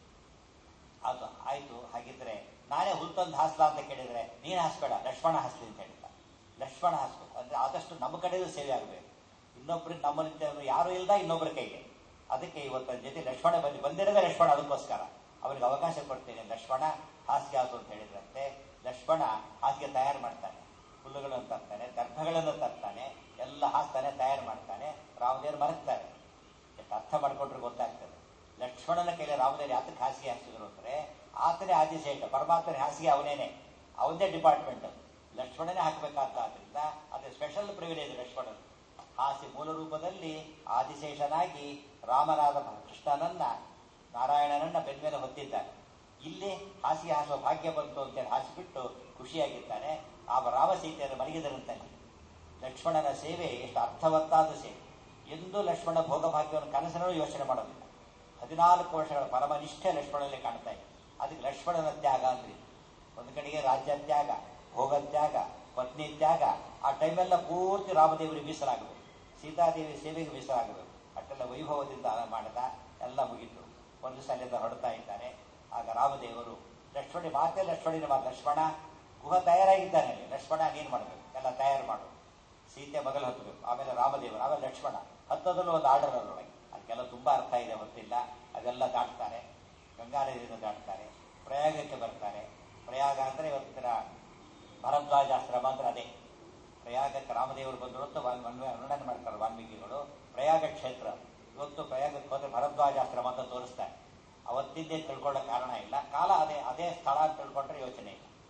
ಅದು ಆಯ್ತು, ಹಾಗಿದ್ರೆ ನಾನೇ ಹುಲ್ತಂದು ಹಾಸ್ಲಾ ಅಂತ ಕೇಳಿದ್ರೆ ನೀನು ಹಾಸ್ಬೇಡ, ಲಕ್ಷ್ಮಣ ಹಾಸ್ಲಿ ಅಂತ ಹೇಳ್ತಾರೆ. ಲಕ್ಷ್ಮಣ ಹಾಸ್ಬೇಕು ಅಂದ್ರೆ ಆದಷ್ಟು ನಮ್ಮ ಕಡೆಯೂ ಸೇವೆ ಆಗಬೇಕು, ಇನ್ನೊಬ್ರಿಗೆ ನಮ್ಮಲ್ಲಿ ಯಾರು ಇಲ್ದ ಇನ್ನೊಬ್ಬರ ಕೈಗೆ. ಅದಕ್ಕೆ ಇವತ್ತು ಜೊತೆ ಲಕ್ಷ್ಮಣ ಬಂದಿರೋದೇ ಲಕ್ಷ್ಮಣ, ಅದಕ್ಕೋಸ್ಕರ ಅವರಿಗೆ ಅವಕಾಶ ಕೊಡ್ತೇನೆ. ಲಕ್ಷ್ಮಣ ಹಾಸಿಗೆ ಹಾಸು ಅಂತ ಹೇಳಿದ್ರಂತೆ. ಲಕ್ಷ್ಮಣ ಹಾಸಿಗೆ ತಯಾರು ಮಾಡ್ತಾನೆ, ಹುಲ್ಲುಗಳನ್ನು ತರ್ತಾನೆ, ದರ್ಭಗಳನ್ನು ತರ್ತಾನೆ, ಎಲ್ಲ ಹಾಸ್ತಾನೆ, ತಯಾರು ಮಾಡ್ತಾನೆ. ರಾಮದೇವರು ಮರಗ್ತಾರೆ. ಎಷ್ಟು ಅರ್ಥ ಮಾಡ್ಕೊಂಡ್ರೆ ಗೊತ್ತಾಗ್ತದೆ. ಲಕ್ಷ್ಮಣನ ಕೈಲಿ ರಾಮದೇವರು ಯಾತಕ್ಕೆ ಹಾಸಿಗೆ ಹಾಕಿದ್ರು ಅಂದ್ರೆ, ಆತನೇ ಆದಿಶೇಷ, ಪರಮಾತ್ಮನ ಹಾಸಿಗೆ ಅವನೇನೆ, ಅವನದೇ ಡಿಪಾರ್ಟ್ಮೆಂಟ್, ಲಕ್ಷ್ಮಣನೇ ಹಾಕಬೇಕಾದ್ರಿಂದ ಅದೇ ಸ್ಪೆಷಲ್ ಪ್ರಿವಿಲೇಜ್ ಲಕ್ಷ್ಮಣನ್. ಹಾಸಿ ಮೂಲ ರೂಪದಲ್ಲಿ ಆದಿಶೇಷನಾಗಿ ರಾಮನಾದ ಕೃಷ್ಣನನ್ನ, ನಾರಾಯಣನನ್ನ ಬೆನ್ಮೇಲೆ ಹೊತ್ತಿದ್ದಾನೆ. ಇಲ್ಲಿ ಹಾಸಿಗೆ ಹಾಸುವ ಭಾಗ್ಯ ಬಂತು ಅಂತೇಳಿ ಹಾಸಿಬಿಟ್ಟು ಖುಷಿಯಾಗಿದ್ದಾನೆ. ಆ ರಾಮ ಸೀತೆಯನ್ನು ಮಲಗಿದರಂತಾನೆ. ಲಕ್ಷ್ಮಣನ ಸೇವೆ ಎಷ್ಟು ಅರ್ಥವತ್ತಾದ ಸೇವೆ. ಎಂದೂ ಲಕ್ಷ್ಮಣ ಭೋಗಭಾಗ್ಯವನ್ನು ಕನಸಿನಲ್ಲೂ ಯೋಚನೆ ಮಾಡೋದಿಲ್ಲ. 14 ವರ್ಷಗಳ ಪರಮನಿಷ್ಠೆ ಲಕ್ಷ್ಮಣನಲ್ಲಿ ಕಾಣ್ತಾ ಇದೆ. ಅದಕ್ಕೆ ಲಕ್ಷ್ಮಣನ ತ್ಯಾಗ ಅಂದ್ರಿ. ಒಂದು ಕಡೆಗೆ ರಾಜ್ಯ ತ್ಯಾಗ, ಭೋಗ ತ್ಯಾಗ, ಪತ್ನಿ ತ್ಯಾಗ, ಆ ಟೈಮೆಲ್ಲ ಪೂರ್ತಿ ರಾಮದೇವರಿಗೆ ಮೀಸಲಾಗಬೇಕು, ಸೀತಾದೇವಿ ಸೇವೆಗೆ ಮೀಸಲಾಗಬೇಕು. ಅಷ್ಟೆಲ್ಲ ವೈಭವದಿಂದ ಮಾಡಿದ, ಎಲ್ಲ ಮುಗಿತು. ಒಂದು ಸಲದ ಹೊರಡ್ತಾ ಇದ್ದಾರೆ. ಆಗ ರಾಮದೇವರು ಲಕ್ಷ್ಮಣ ಮಾತೆ ಲಕ್ಷ್ಮಣನ ಮಾತು, ಲಕ್ಷ್ಮಣ ಗುಹ ತಯಾರಾಗಿದ್ದಾನೆ, ಲಕ್ಷ್ಮಣ ನೀನು ಮಾಡಬೇಕು, ಎಲ್ಲ ತಯಾರು ಮಾಡು. ಸೀತೆ ಮೊದಲು ಹತ್ತಬೇಕು, ಆಮೇಲೆ ರಾಮದೇವರು, ಆಮೇಲೆ ಲಕ್ಷ್ಮಣ. ಹತ್ತೋದನ್ನು ಒಂದು ಆರ್ಡರ್ ಅದರೊಳಗೆ. ಅದಕ್ಕೆಲ್ಲ ತುಂಬಾ ಅರ್ಥ ಇದೆ, ಗೊತ್ತಿಲ್ಲ. ಅದೆಲ್ಲ ದಾಟ್ತಾರೆ, ಗಂಗಾ ನದಿಯನ್ನು ದಾಟ್ತಾರೆ, ಪ್ರಯಾಗಕ್ಕೆ ಬರ್ತಾರೆ. ಪ್ರಯಾಗ ಅಂದ್ರೆ ಇವತ್ತಿನ ಭರದ್ವಾಜಾಶ್ರಮ ಅಂದ್ರೆ ಅದೇ. ಪ್ರಯಾಗಕ್ಕೆ ರಾಮದೇವರು ಬಂದು ವರ್ಣನೆ ಮಾಡ್ತಾರೆ ವಾಲ್ಮೀಕಿಗಳು. ಪ್ರಯಾಗ ಕ್ಷೇತ್ರ ಇವತ್ತು ಪ್ರಯಾಗಕ್ಕೆ ಹೋದ್ರೆ ಭರದ್ವಾಜಾಶ್ರಮ ಅಂತ ತೋರಿಸ್ತಾರೆ. ಅವತ್ತಿದ್ದೇ ತಿಳ್ಕೊಳ್ಳೋ ಕಾರಣ ಇಲ್ಲ, ಕಾಲ ಅದೇ ಸ್ಥಳ ಅಂತ ತಿಳ್ಕೊಂಡ್ರೆ ಯೋಚನೆ ಇಲ್ಲ.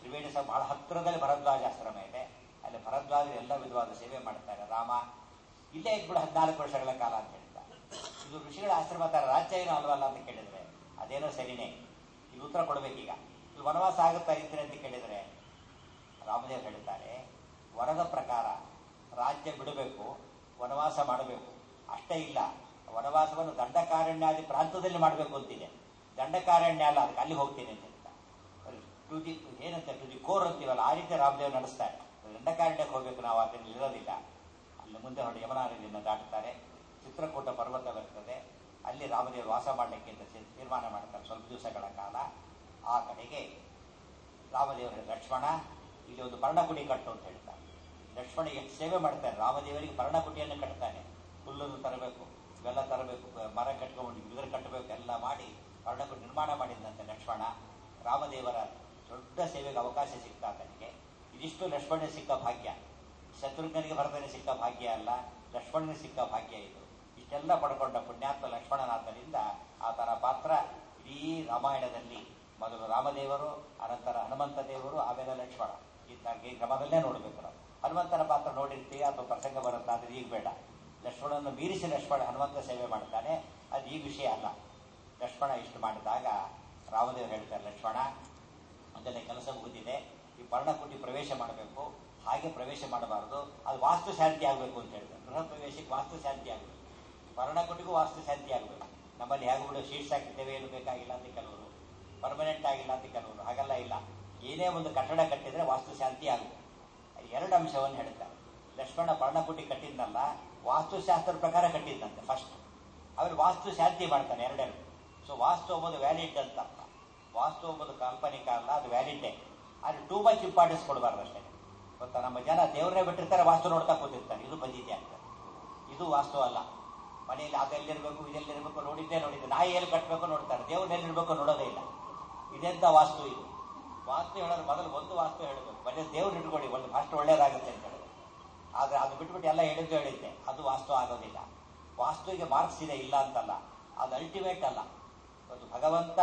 ತ್ರಿವೇಣಿ ಸಹ ಬಹಳ ಹತ್ತಿರದಲ್ಲಿ ಭರದ್ವಾಜಾಶ್ರಮ ಇದೆ. ಅಲ್ಲಿ ಭರದ್ವಾಜರು ಎಲ್ಲ ವಿಧವಾದ ಸೇವೆ ಮಾಡ್ತಾರೆ. ರಾಮ ಇಲ್ಲೇ ಇದ್ಬಿಡು 14 ವರ್ಷಗಳ ಕಾಲ ಅಂತ ಹೇಳ್ತಾರೆ. ಇದು ಋಷಿಗಳ ಆಶ್ರಮ ತರ ರಾಜ್ಯ ಏನೋ ಅಲ್ವಲ್ಲ ಅಂತ ಕೇಳಿದ್ರೆ ಅದೇನೋ ಸರಿನೇ. ಇದು ಉತ್ತರ ಕೊಡ್ಬೇಕೀಗ. ಇದು ವನವಾಸ ಆಗುತ್ತಾ ಇದ್ರೆ ಅಂತ ಕೇಳಿದ್ರೆ ರಾಮದೇವ್ ಹೇಳ್ತಾರೆ, ವರದ ಪ್ರಕಾರ ರಾಜ್ಯ ಬಿಡಬೇಕು, ವನವಾಸ ಮಾಡಬೇಕು. ಅಷ್ಟೇ ಇಲ್ಲ, ವನವಾಸವನ್ನು ದಂಡಕಾರಣ್ಯಾದಿ ಪ್ರಾಂತದಲ್ಲಿ ಮಾಡಬೇಕು ಅಂತಿದೆ. ದಂಡಕಾರಣ್ಯ ಅಲ್ಲ, ಅದಕ್ಕೆ ಅಲ್ಲಿ ಹೋಗ್ತೀನಿ ಅಂತ ಹೇಳ್ತಾರೆ. ಏನಂತ ಟು ದಿ ಕೋರ್ ಅಂತೀವಲ್ಲ, ಆ ರೀತಿ ರಾಮದೇವ್ ನಡೆಸ್ತಾರೆ. ದಂಡಕಾರಣ್ಯಕ್ಕೆ ಹೋಗ್ಬೇಕು, ನಾವು ಅದನ್ನು ಇರೋದಿಲ್ಲ. ಅಲ್ಲಿ ಮುಂದೆ ಹೊರಡು ಯಮುನಾ ನದಿಯನ್ನು ದಾಟುತ್ತಾರೆ. ಚಿತ್ರಕೂಟ ಪರ್ವತ ಬರ್ತದೆ, ಅಲ್ಲಿ ರಾಮದೇವರು ವಾಸ ಮಾಡಲಿಕ್ಕೆ ಅಂತ ತೀರ್ಮಾನ ಮಾಡ್ತಾರೆ ಸ್ವಲ್ಪ ದಿವಸಗಳ ಕಾಲ. ಆ ಕಡೆಗೆ ರಾಮದೇವರ ಲಕ್ಷ್ಮಣ ಇಲ್ಲಿ ಒಂದು ಪರ್ಣಕುಟಿ ಕಟ್ಟು ಅಂತ ಹೇಳ್ತಾರೆ. ಲಕ್ಷ್ಮಣ ಎಷ್ಟು ಸೇವೆ ಮಾಡ್ತಾರೆ, ರಾಮದೇವರಿಗೆ ಪರ್ಣಕುಟಿಯನ್ನು ಕಟ್ತಾನೆ. ಹುಲ್ಲನ್ನು ತರಬೇಕು, ಇವೆಲ್ಲ ತರಬೇಕು, ಮರ ಕಟ್ಕೊಂಡು ಬಿದಿರು ಕಟ್ಟಬೇಕು, ಎಲ್ಲ ಮಾಡಿ ಪರ್ಣಕುಟಿ ನಿರ್ಮಾಣ ಮಾಡಿದಂತೆ ಲಕ್ಷ್ಮಣ. ರಾಮದೇವರ ದೊಡ್ಡ ಸೇವೆಗೆ ಅವಕಾಶ ಸಿಗ್ತಾ ತನಗೆ. ಇದಿಷ್ಟು ಲಕ್ಷ್ಮಣನಿಗೆ ಸಿಕ್ಕ ಭಾಗ್ಯ. ಶತ್ರುಘ್ನಿಗೆ ಭರತನಿಗೆ ಸಿಕ್ಕ ಭಾಗ್ಯ ಅಲ್ಲ, ಲಕ್ಷ್ಮಣನಿಗೆ ಸಿಕ್ಕ ಭಾಗ್ಯ ಇದು. ಇಷ್ಟೆಲ್ಲ ಪಡ್ಕೊಂಡ ಪುಣ್ಯಾತ್ಮ ಲಕ್ಷ್ಮಣನಾಥನಿಂದ ಆತನ ಪಾತ್ರ ಇಡೀ ರಾಮಾಯಣದಲ್ಲಿ ಮೊದಲು ರಾಮದೇವರು, ಅನಂತರ ಹನುಮಂತ ದೇವರು, ಆಮೇಲೆ ಲಕ್ಷ್ಮಣ. ಈ ಕ್ರಮದಲ್ಲೇ ನೋಡಬೇಕು ನಾವು. ಹನುಮಂತನ ಪಾತ್ರ ನೋಡಿರ್ತೀವಿ, ಅಥವಾ ಪ್ರಸಂಗ ಬರುತ್ತಾದ್ರೆ ಈಗ ಬೇಡ. ಲಕ್ಷ್ಮಣನನ್ನು ಮೀರಿಸಿ ಲಕ್ಷ್ಮಣ ಹನುಮಂತ ಸೇವೆ ಮಾಡ್ತಾನೆ, ಅದು ಈ ವಿಷಯ ಅಲ್ಲ. ಲಕ್ಷ್ಮಣ ಇಷ್ಟು ಮಾಡಿದಾಗ ರಾಮದೇವರು ಹೇಳ್ತಾರೆ, ಲಕ್ಷ್ಮಣ ಅದನ್ನೇ ಕೆಲಸ ಮುಗಿದಿದೆ, ಈ ಪರ್ಣಕುಟಿ ಪ್ರವೇಶ ಮಾಡಬೇಕು, ಹಾಗೆ ಪ್ರವೇಶ ಮಾಡಬಾರದು, ಅದು ವಾಸ್ತು ಶಾಂತಿ ಆಗಬೇಕು ಅಂತ ಹೇಳ್ತಾರೆ. ಗೃಹ ಪ್ರವೇಶಕ್ಕೆ ವಾಸ್ತು ಶಾಂತಿ ಆಗಬೇಕು, ಪರ್ಣಕುಟಿಗೂ ವಾಸ್ತು ಶಾಂತಿ ಆಗಬೇಕು. ನಮ್ಮಲ್ಲಿ ಹೇಗೆ ಬಿಡು ಶೀಟ್ಸ್ ಹಾಕಿದ್ದೇವೆ, ಏನು ಬೇಕಾಗಿಲ್ಲ ಅಂತ ಕೆಲವರು, ಪರ್ಮನೆಂಟ್ ಆಗಿಲ್ಲ ಅಂತ ಕೆಲವರು, ಹಾಗೆಲ್ಲ ಇಲ್ಲ. ಏನೇ ಒಂದು ಕಟ್ಟಡ ಕಟ್ಟಿದ್ರೆ ವಾಸ್ತು ಶಾಂತಿ ಆಗಬೇಕು. 2 ಅಂಶವನ್ನು ಹೇಳ್ತಾರೆ. ಲಕ್ಷ್ಮಣ ಪರ್ಣಕುಟಿ ಕಟ್ಟಿದ್ನಲ್ಲ, ವಾಸ್ತುಶಾಸ್ತ್ರ ಪ್ರಕಾರ ಕಟ್ಟಿದ್ದಂತೆ ಫಸ್ಟ್. ಆಮೇಲೆ ವಾಸ್ತು ಶಾಂತಿ ಮಾಡ್ತಾನೆ, 2. ಸೊ ವಾಸ್ತು ಎಂಬುದು ವ್ಯಾಲಿಡ್ ಅಂತ ಅರ್ಥ. ವಾಸ್ತು ಎಂಬುದು ಕಾಲ್ಪನಿಕ ಅಲ್ಲ, ಅದು ವ್ಯಾಲಿಡ್ಡೇ. ಆದರೆ ಟೂ ಮಚ್ ಇಂಪಾರ್ಟೆನ್ಸ್ ಕೊಡಬಾರ್ದು ಅಷ್ಟೇ. ಗೊತ್ತಾ, ನಮ್ಮ ಜನ ದೇವರೇ ಬಿಟ್ಟಿರ್ತಾರೆ, ವಾಸ್ತು ನೋಡ್ತಾ ಕೂತಿರ್ತಾರೆ, ಇದು ಬಂದಿದ್ದೆ ಆಗ್ತದೆ. ಇದು ವಾಸ್ತು ಅಲ್ಲ. ಮನೆಯಲ್ಲಿ ಅದೆಲ್ಲಿರ್ಬೇಕು, ಇದೆಲ್ಲಿರ್ಬೇಕು ನೋಡಿದ್ದೆ. ನಾಯಿ ಎಲ್ಲಿ ಕಟ್ಟಬೇಕು ನೋಡ್ತಾರೆ, ದೇವ್ರನ್ನೆಲ್ಲಿರ್ಬೇಕು ನೋಡೋದೇ ಇಲ್ಲ. ಇದೆಂತ ವಾಸ್ತು ಇದು? ವಾಸ್ತು ಹೇಳೋದು ಮೊದಲು ಒಂದು ವಾಸ್ತು ಹೇಳಬೇಕು, ಮನೆ ದೇವ್ರು ಇಟ್ಕೊಳ್ಳಿ, ಒಂದು ಫಸ್ಟ್ ಒಳ್ಳೇದಾಗುತ್ತೆ ಅಂತ ಹೇಳಿದ್ರು. ಆದರೆ ಅದು ಬಿಟ್ಬಿಟ್ಟು ಎಲ್ಲ ಹೇಳಿದ್ದೆ, ಅದು ವಾಸ್ತು ಆಗೋದಿಲ್ಲ. ವಾಸ್ತುವಿಗೆ ಮಾರ್ಕ್ಸ್ ಇದೆ, ಇಲ್ಲ ಅಂತಲ್ಲ, ಅದು ಅಲ್ಟಿಮೇಟ್ ಅಲ್ಲ. ಅದು ಭಗವಂತ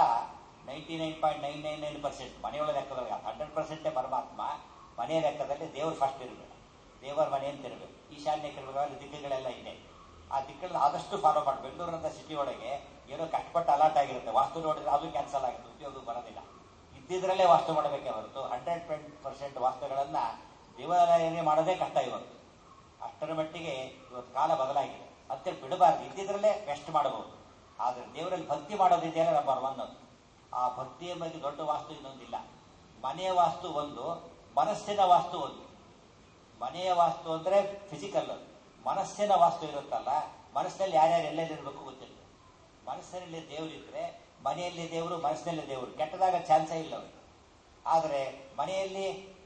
99.999% ಮನೆಯೊಳ ಲೆಕ್ಕದಲ್ಲಿ 100% ಪರಮಾತ್ಮ. ಮನೆಯ ಲೆಕ್ಕದಲ್ಲಿ ದೇವರು ಫಸ್ಟ್ ಇರಬೇಕು, ದೇವರ ಮನೆ ಅಂತ ಇರಬೇಕು. ಈಶಾನ್ಯಕ್ಕೆ ಇರಬೇಕಾದ್ರೆ ದಿಕ್ಕುಗಳೆಲ್ಲ ಇದೆ, ಆ ದಿಕ್ಕಲ್ಲಿ ಆದಷ್ಟು ಫಾಲೋ ಮಾಡಿ. ಬೆಂಗಳೂರಂತ ಸಿಟಿ ಒಳಗೆ ಏನೋ ಕಷ್ಟಪಟ್ಟು ಅಲಾಟ್ ಆಗಿರುತ್ತೆ, ವಾಸ್ತು ನೋಡಿದ್ರೆ ಅದು ಕ್ಯಾನ್ಸಲ್ ಆಗುತ್ತೆ, ಉಪಯೋಗ ಬರೋದಿಲ್ಲ. ಇದ್ದಿದ್ರಲ್ಲೇ ವಾಸ್ತು ಮಾಡಬೇಕೇ ಹೊರತು 100% ವಾಸ್ತುಗಳನ್ನ ದೇವಾಲಯನೇ ಮಾಡೋದೇ ಕಷ್ಟ ಇವತ್ತು. ಅಷ್ಟರ ಮಟ್ಟಿಗೆ ಇವತ್ತು ಕಾಲ ಬದಲಾಗಿದೆ. ಮತ್ತೆ ಬಿಡಬಾರ್ದು, ಇದ್ದಿದ್ರಲ್ಲೇ ಬೆಸ್ಟ್ ಮಾಡಬಹುದು. ಆದರೆ ದೇವರಲ್ಲಿ ಭಕ್ತಿ ಮಾಡೋದಿದೆಯಲ್ಲ ನಂಬರ್ 1 ಅದು. ಆ ಭಕ್ತಿಯ ಬಗ್ಗೆ ದೊಡ್ಡ ವಾಸ್ತು ಇನ್ನೊಂದಿಲ್ಲ. ಮನೆಯ ವಾಸ್ತು ಒಂದು, ಮನಸ್ಸಿನ ವಾಸ್ತು ಒಂದು. ಮನೆಯ ವಾಸ್ತು ಅಂದ್ರೆ ಫಿಸಿಕಲ್, ಮನಸ್ಸಿನ ವಾಸ್ತು ಇರುತ್ತಲ್ಲ, ಮನಸ್ಸಿನಲ್ಲಿ ಯಾರ್ಯಾರು ಎಲ್ಲೆಲ್ಲಿರ್ಬೇಕು ಗೊತ್ತಿಲ್ಲ. ಮನಸ್ಸಿನಲ್ಲಿ ದೇವರಿದ್ರೆ ಮನೆಯಲ್ಲಿ ದೇವರು, ಮನಸ್ಸಿನಲ್ಲಿ ದೇವರು, ಕೆಟ್ಟದಾಗ ಚಾನ್ಸೇ ಇಲ್ಲ ಅವರಿಗೆ. ಆದರೆ ಮನೆಯಲ್ಲಿ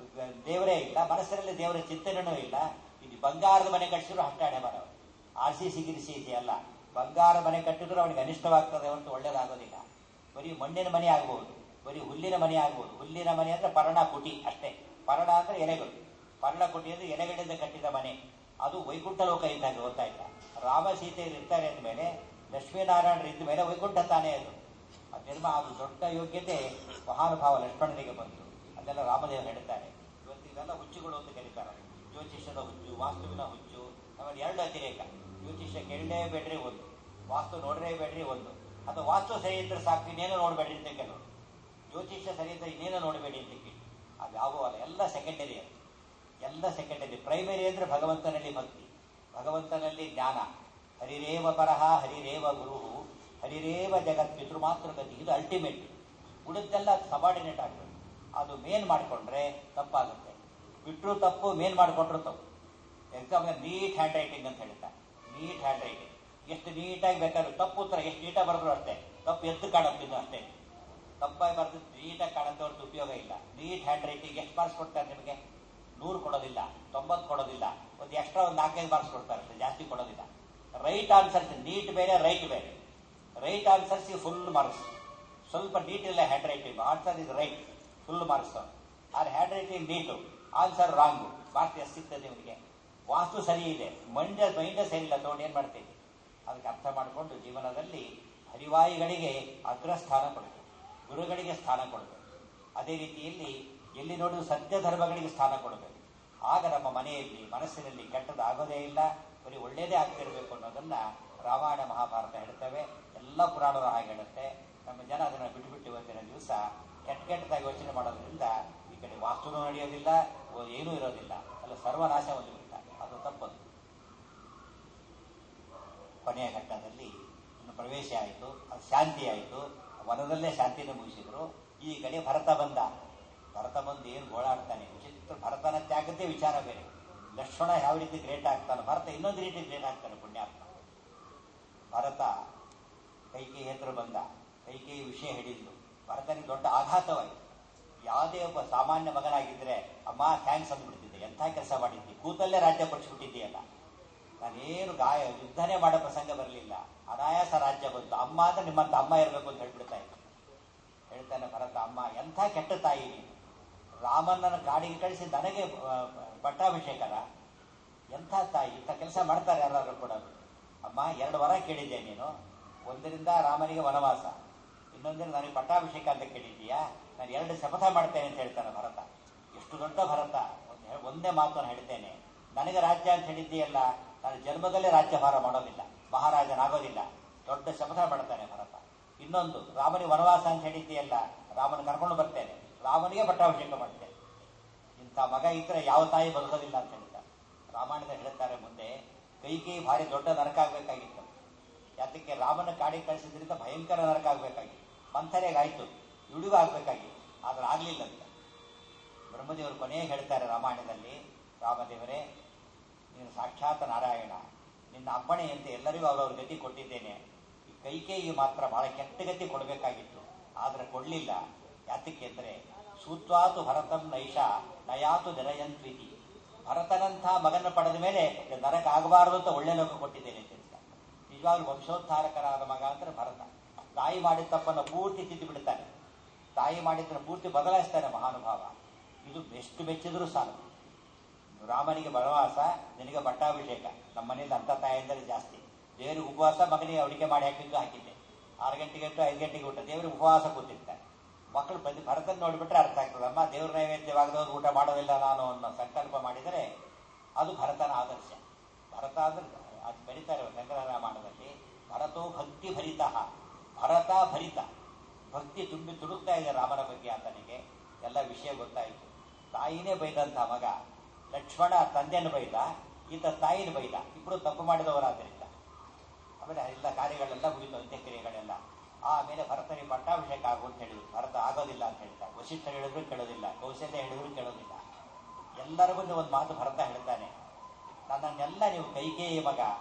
ದೇವರೇ ಇಲ್ಲ, ಮನಸ್ಸಿನಲ್ಲಿ ದೇವರ ಚಿಂತನೆನೂ ಇಲ್ಲ. ಇದು ಬಂಗಾರದ ಮನೆ ಕಟ್ಟಿದ್ರು ಅಷ್ಟಾಣೆ ಬರವರು. RCC ಗಿರಿಸಿ ಇದೆಯಲ್ಲ, ಬಂಗಾರ ಮನೆ ಕಟ್ಟಿದ್ರು ಅವನಿಗೆ ಅನಿಷ್ಟವಾಗ್ತದೆ ಹೊರತು ಒಳ್ಳೇದಾಗೋದಿಲ್ಲ. ಬರೀ ಮಣ್ಣಿನ ಮನೆ ಆಗ್ಬಹುದು, ಬರೀ ಹುಲ್ಲಿನ ಮನೆ ಆಗ್ಬಹುದು. ಹುಲ್ಲಿನ ಮನೆ ಅಂದ್ರೆ ಪರ್ಣ ಕುಟಿ ಅಷ್ಟೇ. ಪರ್ಣ ಅಂದ್ರೆ ಎಲೆಗಳು, ಪರ್ಣ ಕುಟಿ ಅಂದ್ರೆ ಎಲೆಗಳಿಂದ ಕಟ್ಟಿದ ಮನೆ. ಅದು ವೈಕುಂಠ ಲೋಕ ಇದ್ದಾಗ, ಗೊತ್ತಾಯ್ತಾ? ರಾಮ ಸೀತೆಯರು ಇರ್ತಾರೆ ಅಂದಮೇಲೆ, ಲಕ್ಷ್ಮೀನಾರಾಯಣರು ಇದ್ದ ಮೇಲೆ ವೈಕುಂಠ ತಾನೇ ಅದು. ನಿರ್ಮ ಅದು ದೊಡ್ಡ ಯೋಗ್ಯತೆ ಮಹಾನುಭಾವ ಲಕ್ಷ್ಮಣನಿಗೆ ಬಂತು. ಅದೆಲ್ಲ ರಾಮದೇವರು ಹೇಳ್ತಾರೆ. ಇವತ್ತು ಇವೆಲ್ಲ ಹುಚ್ಚುಗಳು ಅಂತ ಕರೀತಾರೆ. ಜ್ಯೋತಿಷ್ಯದ ಹುಚ್ಚು, ವಾಸ್ತುವಿನ ಹುಚ್ಚು. ನಮ್ಮಲ್ಲಿ 2 ಅತಿರೇಕ. ಜ್ಯೋತಿಷ್ಯ ಕೇಳಲೇಬೇಡ್ರಿ ಒಂದು, ವಾಸ್ತು ನೋಡ್ರೇಬೇಡ್ರಿ ಒಂದು. ಅಥವಾ ವಾಸ್ತು ಸರಿ ಇದ್ರೆ ಸಾಕು, ಇನ್ನೇನು ನೋಡಬೇಡ್ರಿ ಅಂತ ಕೆಲವರು. ಜ್ಯೋತಿಷ್ಯ ಸರಿ ಇದ್ರೆ ಇನ್ನೇನು ನೋಡಬೇಡಿ ಅಂತ ಕೇಳಿ. ಅದು ಯಾವುದೂ ಅಲ್ಲ, ಎಲ್ಲ ಸೆಕೆಂಡರಿ. ಅದು ಎಲ್ಲ ಸೆಕೆಂಡರಿ. ಪ್ರೈಮರಿ ಅಂದ್ರೆ ಭಗವಂತನಲ್ಲಿ ಭಕ್ತಿ, ಭಗವಂತನಲ್ಲಿ ಜ್ಞಾನ. ಹರಿರೇವ ಪರಹ ಹರಿರೇವ ಗುರು ಹರಿರೇವ ಜಗತ್ ಪಿತೃ ಮಾತೃ ಗತಿ. ಇದು ಅಲ್ಟಿಮೇಟ್. ಉಳಿದೆಲ್ಲ ಸಬಾರ್ಡಿನೇಟ್ ಆಗ್ತದೆ. ಅದು ಮೇನ್ ಮಾಡಿಕೊಂಡ್ರೆ ತಪ್ಪಾಗುತ್ತೆ. ಬಿಟ್ಟರು ತಪ್ಪು, ಮೇನ್ ಮಾಡಿಕೊಂಡ್ರು ತಪ್ಪು. ಎಕ್ಸಾಮ್ ನೀಟ್ ಹ್ಯಾಂಡ್ ರೈಟಿಂಗ್ ಅಂತ ಹೇಳ್ತಾರೆ. ನೀಟ್ ಹ್ಯಾಂಡ್ ರೈಟಿಂಗ್ ಎಷ್ಟು ನೀಟಾಗಿ ಬೇಕಾದ್ರೂ, ತಪ್ಪು ಉತ್ತರ ಎಷ್ಟು ನೀಟಾಗಿ ಬರೆದ್ರು ಅಷ್ಟೇ, ತಪ್ಪು ಎದ್ದು ಕಾಣುತ್ತಿದ್ದು ಅಷ್ಟೇ. ತಪ್ಪಾಗಿ ಬರೆದು ನೀಟಾಗಿ ಕಾಣುತ್ತೆ ಹೊರತು ಉಪಯೋಗ ಇಲ್ಲ. ನೀಟ್ ಹ್ಯಾಂಡ್ ರೈಟಿಂಗ್ ಎಷ್ಟು ಮಾರ್ಕ್ಸ್ ಕೊಡ್ತಾರೆ ನಿಮಗೆ? 100 ಕೊಡೋದಿಲ್ಲ, 90 ಕೊಡೋದಿಲ್ಲ, ಒಂದು ಎಕ್ಸ್ಟ್ರಾ ಒಂದು 4-5 ಮಾರ್ಕ್ಸ್ ಕೊಡ್ತಾರೆ ಅಷ್ಟೇ, ಜಾಸ್ತಿ ಕೊಡೋದಿಲ್ಲ. ರೈಟ್ ಆನ್ಸರ್ಸ್ ನೀಟ್ ಬೇರೆ, ರೈಟ್ ಬೇರೆ. Right answers full marks. ಸ್ವಲ್ಪ ನೀಟ್ ಇಲ್ಲ handwriting, answer is right, full marks. ಆದ್ರೆ handwriting neat, answer wrong, marks ಎಷ್ಟು ಸಿಗ್ತದೆ ನಿಮಗೆ? ವಾಸ್ತು ಸರಿ ಇದೆ, ಮೈಂಡ್ ಸರಿ ಇಲ್ಲ, ತಗೊಂಡು ಏನ್ ಮಾಡ್ತೀವಿ? ಅದಕ್ಕೆ ಅರ್ಥ ಮಾಡಿಕೊಂಡು ಜೀವನದಲ್ಲಿ ಹರಿವಾಯಿಗಳಿಗೆ ಅಗ್ರಸ್ಥಾನ ಕೊಡಬೇಕು, ಗುರುಗಳಿಗೆ ಸ್ಥಾನ ಕೊಡಬೇಕು. ಅದೇ ರೀತಿಯಲ್ಲಿ ಎಲ್ಲಿ ನೋಡಿದ್ರು ಸತ್ಯ ಧರ್ಮಗಳಿಗೆ ಸ್ಥಾನ ಕೊಡಬೇಕು. ಆಗ ನಮ್ಮ ಮನೆಯಲ್ಲಿ ಮನಸ್ಸಿನಲ್ಲಿ ಕೆಟ್ಟದ್ದು ಆಗೋದೇ ಇಲ್ಲ, ಬರೀ ಒಳ್ಳೇದೇ ಆಗ್ತಿರ್ಬೇಕು ಅನ್ನೋದನ್ನ ರಾಮಾಯಣ ಮಹಾಭಾರತ ಹೇಳ್ತವೆ. ಎಲ್ಲ ಪುರಾಣಗಳು ಹಾಗೆ ಹೇಳುತ್ತೆ. ನಮ್ಮ ಜನ ಅದನ್ನು ಬಿಟ್ಟುಬಿಟ್ಟು ಇವತ್ತಿನ ದಿವಸ ಕೆಟ್ಟದಾಗಿ ಯೋಚನೆ ಮಾಡೋದ್ರಿಂದ ಈ ಕಡೆ ವಾಸ್ತುನೂ ನಡೆಯೋದಿಲ್ಲ, ಏನೂ ಇರೋದಿಲ್ಲ, ಅಲ್ಲ ಸರ್ವನಾಶ ಹೊಂದಿಬಿಟ್ಟ. ಅದು ತಪ್ಪದು. ಕೊನೆಯ ಘಟ್ಟದಲ್ಲಿ ಇನ್ನು ಪ್ರವೇಶ ಆಯಿತು, ಅದು ಶಾಂತಿ ಆಯಿತು. ವನದಲ್ಲೇ ಶಾಂತಿನ ಮುಗಿಸಿದ್ರು. ಈ ಕಡೆ ಭರತ ಬಂದ. ಭರತ ಬಂದು ಏನು ಗೋಳಾಡ್ತಾನೆ, ವಿಚಿತ್ರ. ಭರತನ ತ್ಯಾಗದ್ದೇ ವಿಚಾರ ಬೇರೆ. ಲಕ್ಷ್ಮಣ ಯಾವ ರೀತಿ ಗ್ರೇಟ್ ಆಗ್ತಾನೆ, ಭರತ ಇನ್ನೊಂದು ರೀತಿ ಗ್ರೇಟ್ ಆಗ್ತಾನೆ, ಪುಣ್ಯಾತ್ಮ. ಭರತ ಕೈಕೇಯಿ ಹತ್ರ ಬಂದ, ಕೈಕೇಯಿ ವಿಷಯ ಹೇಳಿದ್ದು ಭರತನಿಗೆ ದೊಡ್ಡ ಆಘಾತವಾಯಿತು. ಯಾವುದೇ ಒಬ್ಬ ಸಾಮಾನ್ಯ ಮಗನಾಗಿದ್ದರೆ ಅಮ್ಮ ಥ್ಯಾಂಕ್ಸ್ ಅಂದ್ಬಿಡ್ತಿದ್ದೆ, ಎಂಥ ಕೆಲಸ ಮಾಡಿದ್ದಿ, ಕೂತಲ್ಲೇ ರಾಜ್ಯ ಪಡಿಸ್ಬಿಟ್ಟಿದ್ದೀಯಲ್ಲ, ನಾನೇನು ಯುದ್ಧನೇ ಮಾಡೋ ಪ್ರಸಂಗ ಬರಲಿಲ್ಲ, ಅನಾಯಾಸ ರಾಜ್ಯ ಬಂತು, ಅಮ್ಮ ಅಂದ್ರೆ ನಿಮ್ಮಂತ ಅಮ್ಮ ಇರಬೇಕು ಅಂತ ಹೇಳ್ಬಿಡ್ತಾ ಇದ್ದ. ಹೇಳ್ತಾನೆ ಭರತ, ಅಮ್ಮ ಎಂಥ ಕೆಟ್ಟ ತಾಯಿ ನೀನು, ರಾಮನನ್ನು ಕಾಡಿಗೆ ಕಳಿಸಿ ನನಗೆ ಪಟ್ಟಾಭಿಷೇಕನ, ಎಂಥ ತಾಯಿ, ಇಂಥ ಕೆಲಸ ಮಾಡ್ತಾರೆ ಯಾರು ಕೂಡ. ಅಮ್ಮ 2 ವರ ಕೇಳಿದ್ದೆ ನೀನು, ಒಂದರಿಂದ ರಾಮನಿಗೆ ವನವಾಸ, ಇನ್ನೊಂದಿನ ನನಗೆ ಪಟ್ಟಾಭಿಷೇಕ ಅಂತ ಕೇಳಿದ್ದೀಯಾ, ನಾನು 2 ಶಪಥ ಮಾಡ್ತೇನೆ ಅಂತ ಹೇಳ್ತಾನೆ ಭರತ. ಎಷ್ಟು ದೊಡ್ಡ ಭರತ, ಒಂದೇ ಮಾತನ್ನು ಹೇಳ್ತೇನೆ, ನನಗೆ ರಾಜ್ಯ ಅಂತ ಹೇಳಿದ್ದೀಯಲ್ಲ, ನಾನು ಜನ್ಮದಲ್ಲೇ ರಾಜ್ಯಭಾರ ಮಾಡೋದಿಲ್ಲ, ಮಹಾರಾಜನಾಗೋದಿಲ್ಲ, ದೊಡ್ಡ ಶಪಥ ಮಾಡ್ತಾನೆ ಭರತ. ಇನ್ನೊಂದು, ರಾಮನಿಗೆ ವನವಾಸ ಅಂತ ಹೇಳಿದ್ದೀಯಲ್ಲ, ರಾಮನ ಕರ್ಕೊಂಡು ಬರ್ತೇನೆ, ರಾಮನಿಗೆ ಪಟ್ಟಾಭಿಷೇಕ ಮಾಡ್ತೇನೆ. ಇಂಥ ಮಗ ಇದ್ರೆ ಯಾವ ತಾಯಿ ಬದುಕೋದಿಲ್ಲ ಅಂತ ಹೇಳ್ತಾರೆ. ರಾಮಾಯಣದಲ್ಲಿ ಹೇಳ್ತಾರೆ ಮುಂದೆ, ಕೈಕೇಯಿ ಭಾರಿ ದೊಡ್ಡ ನರಕ ಆಗ್ಬೇಕಾಗಿತ್ತು. ಯಾತಕ್ಕೆ, ರಾಮನ ಕಾಡಿಗೆ ಕಳಿಸಿದ್ರಿಂದ ಭಯಂಕರ ನರಕ ಆಗ್ಬೇಕಾಗಿತ್ತು. ಮಂಥರೆಗಾಯ್ತು, ಇವಳಿಗೂ ಆಗ್ಬೇಕಾಗಿತ್ತು, ಆದ್ರೆ ಆಗ್ಲಿಲ್ಲಂತ. ಬ್ರಹ್ಮದೇವರು ಕೊನೆಯೇ ಹೇಳ್ತಾರೆ ರಾಮಾಯಣದಲ್ಲಿ, ರಾಮದೇವರೇ ನೀನು ಸಾಕ್ಷಾತ್ ನಾರಾಯಣ, ನಿನ್ನ ಅಪ್ಪಣೆಯಂತೆ ಎಲ್ಲರಿಗೂ ಅವರವ್ರ ಗತಿ ಕೊಟ್ಟಿದ್ದೇನೆ, ಈ ಕೈಕೇಯಿಗೆ ಮಾತ್ರ ಬಹಳ ಕೆಟ್ಟ ಗತಿ ಕೊಡಬೇಕಾಗಿತ್ತು, ಆದ್ರೆ ಕೊಡ್ಲಿಲ್ಲ. ಯಾತಕ್ಕೆ ಅಂದ್ರೆ, ಸೂತ್ವಾತು ಭರತಂ ನೈಷ ನಯಾತು ನಿರಯಂತ್ವಿತಿ, ಭರತನಂಥ ಮಗನ ಪಡೆದ ಮೇಲೆ ನರಕ ಆಗಬಾರದು ಅಂತ ಒಳ್ಳೆ ಲೋಕ ಕೊಟ್ಟಿದ್ದೇನೆ ಅಂತ. ನಿಜವಾಗ್ಲೂ ವಂಶೋದ್ಧಾರಕರಾದ ಮಗ ಅಂದ್ರೆ ಭರತ. ತಾಯಿ ಮಾಡಿದ ತಪ್ಪನ್ನು ಪೂರ್ತಿ ತಿದ್ದು ಬಿಡ್ತಾನೆ, ತಾಯಿ ಮಾಡಿದ್ದನ್ನು ಪೂರ್ತಿ ಬದಲಾಯಿಸ್ತಾನೆ ಮಹಾನುಭಾವ. ಇದು ಎಷ್ಟು ಮೆಚ್ಚಿದ್ರು ಸಾಲು. ರಾಮನಿಗೆ ವನವಾಸ, ನಿನಗೆ ಪಟ್ಟಾಭಿಷೇಕ. ನಮ್ಮ ಮನೇಲಿ ಅಂತ ತಾಯಿಯಿಂದಲೇ ಜಾಸ್ತಿ. ದೇವರಿಗೆ ಉಪವಾಸ, ಮಗನಿಗೆ ಅಡಿಕೆ ಮಾಡಿ ಹಾಕಿದ್ದೆ 6 ಗಂಟೆಗೆ 5 ಗಂಟೆಗೆ ಊಟ, ದೇವರಿಗೆ ಉಪವಾಸ ಕೂತಿರ್ತಾರೆ. ಮಕ್ಕಳು ಭರತನ ನೋಡಿಬಿಟ್ರೆ ಅರ್ಥ ಆಗ್ತದೆ, ಅಮ್ಮ ದೇವ್ರ ನೈವೇದ್ಯವಾಗದವ್ರು ಊಟ ಮಾಡೋದಿಲ್ಲ ನಾನು ಅನ್ನೋ ಸಂಕಲ್ಪ ಮಾಡಿದರೆ ಅದು ಭರತನ ಆದರ್ಶ. ಭರತ ಅಂದ್ರೆ ಅದು ಬರೀತಾರೆ ಶಂಕರ ರಾಮಾಯಣದಲ್ಲಿ, ಭರತೋ ಭಕ್ತಿ ಭರಿತ, ಭರತ ಭರಿತ, ಭಕ್ತಿ ತುಂಬಿ ತುಡುಕ್ತಾ ಇದೆ ರಾಮನ ಬಗ್ಗೆ. ಆತನಿಗೆ ಎಲ್ಲ ವಿಷಯ ಗೊತ್ತಾಯಿತು. ತಾಯಿನೇ ಬೈದಂಥ ಮಗ ಲಕ್ಷ್ಮಣ ತಂದೆಯನ್ನು ಬೈದ, ಈತ ತಾಯಿನ ಬೈದ, ಇಬ್ಬರು ತಪ್ಪು ಮಾಡಿದವರಾದ್ದರಿಂದ. ಆಮೇಲೆ ಎಲ್ಲ ಕಾರ್ಯಗಳೆಲ್ಲ ಮುಗಿತು, ಅಂತ್ಯಕ್ರಿಯೆಗಳೆಲ್ಲ. ಆಮೇಲೆ ಭರತನಿಗೆ ಪಟ್ಟಾಭಿಷೇಕ ಆಗು ಅಂತ ಹೇಳಿದ್ರು. ಭರತ ಆಗೋದಿಲ್ಲ ಅಂತ ಹೇಳ್ತಾರೆ. ವಸಿಷ್ಠ ಹೇಳಿದ್ರು ಕೇಳೋದಿಲ್ಲ, ಕೌಶಲ್ಯ ಹೇಳಿದ್ರು ಕೇಳೋದಿಲ್ಲ. ಎಲ್ಲರಿಗೂ ಒಂದು ಮಾತು ಭರತ ಹೇಳ್ತಾನೆ, ನನ್ನನ್ನೆಲ್ಲ ನೀವು ಕೈಕೇಯಿ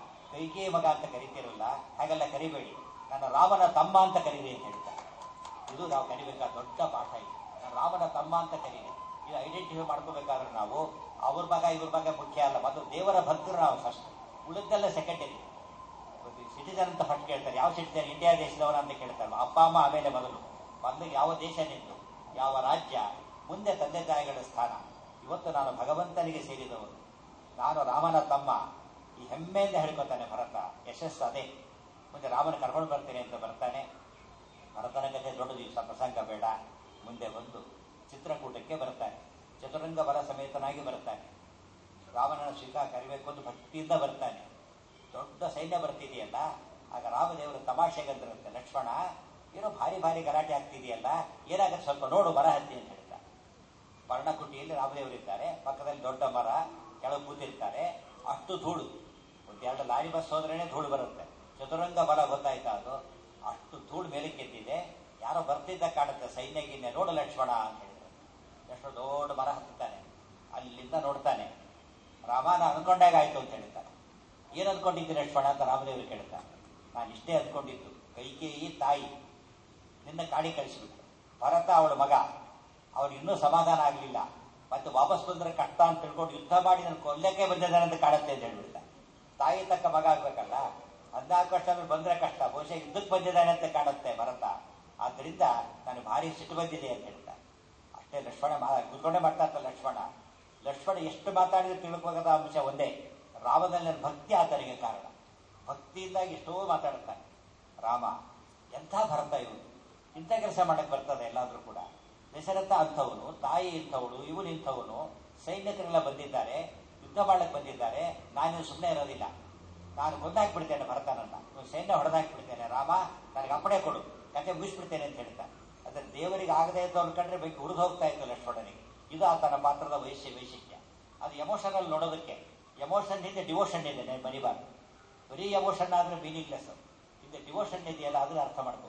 ಮಗ ಅಂತ ಕರಿತೀರಲ್ಲ, ಹಾಗೆಲ್ಲ ಕರಿಬೇಡಿ, ನನ್ನ ರಾಮನ ತಮ್ಮ ಅಂತ ಕರೀರಿ ಅಂತ ಹೇಳ್ತಾರೆ. ಇದು ನಾವು ಕರಿಬೇಕಾದ ದೊಡ್ಡ ಪಾಠ. ಇದು ರಾಮನ ತಮ್ಮ ಅಂತ ಕರೀರಿ. ಇದು ಐಡೆಂಟಿಫೈ ಮಾಡ್ಕೋಬೇಕಾದ್ರೆ ನಾವು ಅವ್ರ ಮಗ ಇವ್ರ ಮಗ ಮುಖ್ಯ ಅಲ್ಲ, ಮತ್ತು ದೇವರ ಭಕ್ತರು ನಾವು ಫಸ್ಟ್, ಉಳಿದೆಲ್ಲ ಸೆಕೆಂಡರಿ. ಸಿಟಿಜನ್ ಅಂತ ಫಸ್ಟ್ ಕೇಳ್ತಾರೆ. ಯಾವ ಸಿಟಿಜನ್? ಇಂಡಿಯಾ ದೇಶದವರ ಅಂತ ಕೇಳ್ತಾರೆ. ಅಪ್ಪ ಅಮ್ಮ ಆಮೇಲೆ ಮೊದಲಿಗೆ ಯಾವ ದೇಶ ನಿಂತು, ಯಾವ ರಾಜ್ಯ, ಮುಂದೆ ತಂದೆ ತಾಯಿಗಳ ಸ್ಥಾನ. ಇವತ್ತು ನಾನು ಭಗವಂತನಿಗೆ ಸೇರಿದವರು, ನಾನು ರಾಮನ ತಮ್ಮ, ಈ ಹೆಮ್ಮೆಯಿಂದ ಹೇಳ್ಕೊತಾನೆ ಭರತ. ಯಶಸ್ಸು ಅದೇ. ಮುಂದೆ ರಾಮನ ಕರ್ಕೊಂಡು ಬರ್ತೇನೆ ಅಂತ ಬರ್ತಾನೆ. ಭರತನ ಕಥೆ ದೊಡ್ಡ ದಿವಸ, ಪ್ರಸಂಗ ಬೇಡ. ಮುಂದೆ ಬಂದು ಚಿತ್ರಕೂಟಕ್ಕೆ ಬರ್ತಾನೆ. ಚತುರಂಗ ಬಲ ಸಮೇತನಾಗಿ ಬರ್ತಾನೆ. ರಾಮನನ್ನು ಸ್ವೀಕಾರ ಕರಿಬೇಕು ಅಂತ ಭಕ್ತಿಯಿಂದ ಬರ್ತಾನೆ. ದೊಡ್ಡ ಸೈನ್ಯ ಬರ್ತಿದೆಯಲ್ಲ, ಆಗ ರಾಮದೇವರು ತಮಾಷೆಗಂದಿರುತ್ತೆ, ಲಕ್ಷ್ಮಣ ಏನೋ ಭಾರಿ ಗಲಾಟೆ ಆಗ್ತಿದೆಯಲ್ಲ, ಏನಾಗುತ್ತೆ ಸ್ವಲ್ಪ ನೋಡು, ಮರ ಹತ್ತಿ ಅಂತ ಹೇಳ್ತಾರೆ. ಪರ್ಣಕುಟಿಯಲ್ಲಿ ರಾಮದೇವರಿದ್ದಾರೆ, ಪಕ್ಕದಲ್ಲಿ ದೊಡ್ಡ ಮರ, ಕೆಳಗೆ ಕೂತಿರ್ತಾರೆ. ಅಷ್ಟು ಧೂಳು, 1-2 ಲಾರಿ ಬಸ್ ಹೋದ್ರೇನೆ ಧೂಳು ಬರುತ್ತೆ. ಚತುರಂಗ ಬಲ ಗೊತ್ತಾಯ್ತಾ ಅದು? ಅಷ್ಟು ಧೂಳು ಮೇಲಕ್ಕೆ ಎದ್ದಿದೆ. ಯಾರೋ ಬರ್ತಿದ್ದ ಕಾಣುತ್ತೆ, ಸೈನ್ಯ ಗಿನ್ನೆ, ನೋಡು ಲಕ್ಷ್ಮಣ ಅಂತ ಹೇಳಿದ್ರು. ಎಷ್ಟು ದೊಡ್ಡ ಮರ ಹತ್ತಾನೆ, ಅಲ್ಲಿಂದ ನೋಡ್ತಾನೆ. ರಾಮನ ಅನ್ಕೊಂಡಾಗ ಆಯ್ತು ಅಂತ ಹೇಳ್ತಾನೆ. ಏನು ಅಂದ್ಕೊಂಡಿದ್ದು ಲಕ್ಷ್ಮಣ ಅಂತ ರಾಮದೇವರು ಕೇಳ್ತಾನೆ. ನಾನು ಇಷ್ಟೇ ಅಂದ್ಕೊಂಡಿದ್ದು, ಕೈಕೇಯಿ ತಾಯಿ ನಿನ್ನ ಕಾಡಿ ಕಳಿಸ್ಬಿಟ್ಟು, ಭರತ ಅವಳ ಮಗ, ಅವ್ರು ಇನ್ನೂ ಸಮಾಧಾನ ಆಗಲಿಲ್ಲ, ಮತ್ತೆ ವಾಪಸ್ ಬಂದ್ರೆ ಕಷ್ಟ ಅಂತ ತಿಳ್ಕೊಂಡು ಯುದ್ಧ ಮಾಡಿ ನನ್ನ ಕೊಲ್ಲಕ್ಕೆ ಬಂದಿದ್ದಾನೆ ಅಂತ ಕಾಣುತ್ತೆ ಅಂತ ಹೇಳ್ಬಿಡ್ತಾನೆ. ತಾಯಿ ತಕ್ಕ ಮಗ ಆಗ್ಬೇಕಲ್ಲ, 14 ವರ್ಷ ಆದ್ಮೇಲೆ ಬಂದ್ರೆ ಕಷ್ಟ, ಬಹುಶಃ ಯುದ್ಧಕ್ಕೆ ಬಂದಿದ್ದಾನೆ ಅಂತ ಕಾಣುತ್ತೆ ಭರತ. ಆದ್ರಿಂದ ನಾನು ಭಾರಿ ಸಿಟ್ಟು ಬಂದಿದೆ ಅಂತ ಹೇಳ್ತಾನೆ. ಅಷ್ಟೇ ಲಕ್ಷ್ಮಣ ಕುತ್ಕೊಂಡೇ ಮಾತಾಡ್ತಾನೆ ಲಕ್ಷ್ಮಣ ಎಷ್ಟು ಮಾತಾಡಿದ್ರೆ ತಿಳ್ಕೋದ ಅಂಶ ಒಂದೇ, ರಾಮನಲ್ಲಿ ನನ್ನ ಭಕ್ತಿ ಆತನಿಗೆ ಕಾರಣ. ಭಕ್ತಿಯಿಂದಾಗಿ ಎಷ್ಟೋ ಮಾತಾಡುತ್ತಾನೆ ರಾಮ. ಎಂಥ ಭರತ ಇವನು, ಇಂಥ ಕೆಲಸ ಮಾಡಕ್ಕೆ ಬರ್ತದೆ ಎಲ್ಲಾದ್ರೂ ಕೂಡ. ದಶರಥ ಅಂಥವನು, ತಾಯಿ ಇಂಥವಳು, ಇವನು ಇಂಥವನು, ಸೈನಿಕರೆಲ್ಲ ಬಂದಿದ್ದಾರೆ, ಯುದ್ಧ ಮಾಡಕ್ಕೆ ಬಂದಿದ್ದಾರೆ, ನಾನು ಸುಮ್ಮನೆ ಇರೋದಿಲ್ಲ, ನಾನು ಕೊಂದಾಕ್ಬಿಡ್ತೇನೆ ಭರತನನ್ನ, ಸೈನ್ಯ ಹೊಡೆದಾಕ್ಬಿಡ್ತೇನೆ, ರಾಮ ನನಗೆ ಅಪ್ಪಣೆ ಕೊಡು, ಕತೆ ಮುಗಿಸ್ಬಿಡ್ತೇನೆ ಅಂತ ಹೇಳ್ತಾನೆ. ಅದ್ರ ದೇವರಿಗೆ ಆಗದೆ ಅಂತ ಅನ್ಕೊಂಡ್ರೆ ಬೆಂಕಿ ಉರಿದು ಹೋಗ್ತಾ ಇತ್ತು ಲಕ್ಷ್ಮಣನಿಗೆ. ಇದು ಆತನ ಪಾತ್ರದ ವೈಶಿಷ್ಟ್ಯ. ಅದು ಎಮೋಷನಲ್ ನೋಡೋದಕ್ಕೆ. ಎಮೋಷನ್ ಹಿಂದೆ ಡಿವೋಷನ್ ಇದೆ, ಮರಿಬಾರ್ದು. ಬರೀ ಎಮೋಷನ್ ಆದ್ರೆ ಮೀನಿಂಗ್ಲೆಸ್. ಹಿಂದೆ ಡಿವೋಷನ್ ಇದೆಯಲ್ಲ, ಅದನ್ನ ಅರ್ಥ ಮಾಡ್ಕೋದು.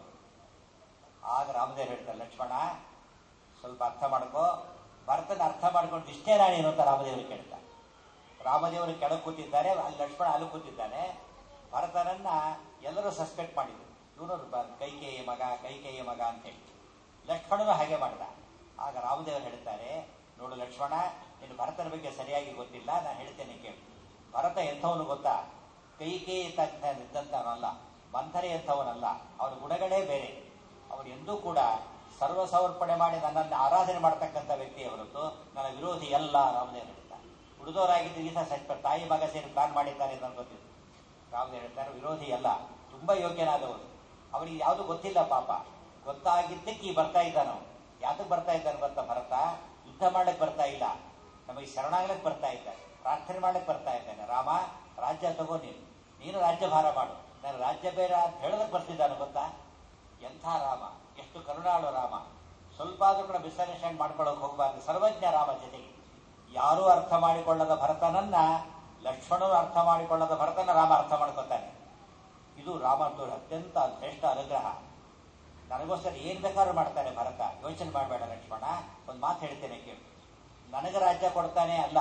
ಆಗ ರಾಮದೇವ್ ಹೇಳ್ತಾರೆ, ಲಕ್ಷ್ಮಣ ಸ್ವಲ್ಪ ಅರ್ಥ ಮಾಡ್ಕೋ, ಭರತನ ಅರ್ಥ ಮಾಡ್ಕೊಂಡು ಇಷ್ಟೇ ನಾನೇನು ಅಂತ ರಾಮದೇವರು ಕೇಳ್ತಾರೆ. ರಾಮದೇವರು ಕೆಳಗೆ ಕೂತಿದ್ದಾರೆ, ಅಲ್ಲಿ ಲಕ್ಷ್ಮಣ ಅಲ್ಲಿ ಕೂತಿದ್ದಾನೆ. ಭರತನನ್ನ ಎಲ್ಲರೂ ಸಸ್ಪೆಕ್ಟ್ ಮಾಡಿದ್ರು, ಇವನು ಕೈಕೇಯಿ ಮಗ ಅಂತ ಹೇಳಿ. ಲಕ್ಷ್ಮಣನು ಹಾಗೆ ಮಾಡ್ದ. ಆಗ ರಾಮದೇವರು ಹೇಳ್ತಾರೆ, ನೋಡು ಲಕ್ಷ್ಮಣ, ನೀನು ಭರತನ ಬಗ್ಗೆ ಸರಿಯಾಗಿ ಗೊತ್ತಿಲ್ಲ, ನಾನು ಹೇಳ್ತೇನೆ ಕೇಳಿ. ಭರತ ಎಂಥವನು ಗೊತ್ತಾ? ಕೈಕೇಯಿ ಇದ್ದಂಥವನಲ್ಲ, ಮಂಥರೆ ಎಂಥವನಲ್ಲ, ಅವನ ಗುಣಗಳೇ ಬೇರೆ. ಅವನು ಎಂದೂ ಕೂಡ ಸರ್ವ ಸಮರ್ಪಣೆ ಮಾಡಿ ನನ್ನನ್ನು ಆರಾಧನೆ ಮಾಡತಕ್ಕಂಥ ವ್ಯಕ್ತಿಯ ಹೊರತು ನನ್ನ ವಿರೋಧಿ ಎಲ್ಲ. ರಾಮದೇವರು ಹೇಳ್ತಾರೆ, ಉಳಿದವರಾಗಿದ್ದು ಈ ಸಹ ತಾಯಿ ಮಗ ಸೇರಿ ಪ್ಲಾನ್ ಮಾಡಿದ್ದಾರೆ ಅಂತ ಗೊತ್ತಿತ್ತು. ರಾಮದೇವರು ಹೇಳ್ತಾರೆ, ವಿರೋಧಿ ಎಲ್ಲ, ತುಂಬಾ ಯೋಗ್ಯನಾದವರು. ಅವನಿಗೆ ಯಾವುದು ಗೊತ್ತಿಲ್ಲ ಪಾಪ. ಗೊತ್ತಾಗಿದ್ದಕ್ಕೆ ಬರ್ತಾ ಇದ್ದಾನ. ಯಾತಕ್ಕೆ ಬರ್ತಾ ಇದ್ದಾನೆ ಗೊತ್ತಾ? ಭರತ ಯುದ್ಧ ಮಾಡಕ್ ಬರ್ತಾ ಇಲ್ಲ, ನಮಗೆ ಶರಣಾಗ್ಲಕ್ ಬರ್ತಾ ಇದ್ದಾನೆ, ಪ್ರಾರ್ಥನೆ ಮಾಡಕ್ ಬರ್ತಾ ಇದ್ದಾನೆ. ರಾಮ ರಾಜ್ಯ ತಗೋ, ನೀನು ರಾಜ್ಯಭಾರ ಮಾಡು, ನಾನು ರಾಜ್ಯ ಬೇರೆ ಅಂತ ಹೇಳೋದಕ್ಕೆ ಬರ್ತಿದ್ದಾನೆ ಗೊತ್ತಾ? ಎಂಥ ರಾಮ, ಎಷ್ಟು ಕರುಣಾಳು ರಾಮ. ಸ್ವಲ್ಪ ಆದ್ರೂ ಕೂಡ ಮಿಸ್ಅಂಡರ್ಸ್ಟ್ಯಾಂಡ್ ಮಾಡ್ಕೊಳ್ಳೋಕೆ ಹೋಗಬಾರ್ದು. ಸರ್ವಜ್ಞ ರಾಮ. ಜೊತೆಗೆ ಯಾರೂ ಅರ್ಥ ಮಾಡಿಕೊಳ್ಳದ ಭರತನನ್ನ ಲಕ್ಷ್ಮಣರು ಅರ್ಥ ಮಾಡಿಕೊಳ್ಳದ ಭರತನ ರಾಮ ಅರ್ಥ ಮಾಡ್ಕೊತಾನೆ. ಇದು ರಾಮದ್ದು ಅತ್ಯಂತ ಶ್ರೇಷ್ಠ ಅನುಗ್ರಹ. ನನಗೋಸ್ಕರ ಏನ್ ಬೇಕಾದ್ರೂ ಮಾಡ್ತಾನೆ ಭರತ, ಯೋಚನೆ ಮಾಡಬೇಡ ಲಕ್ಷ್ಮಣ. ಒಂದು ಮಾತು ಹೇಳ್ತೇನೆ ಕೇಳು, ನನಗೆ ರಾಜ್ಯ ಕೊಡ್ತಾನೆ ಅಲ್ಲ,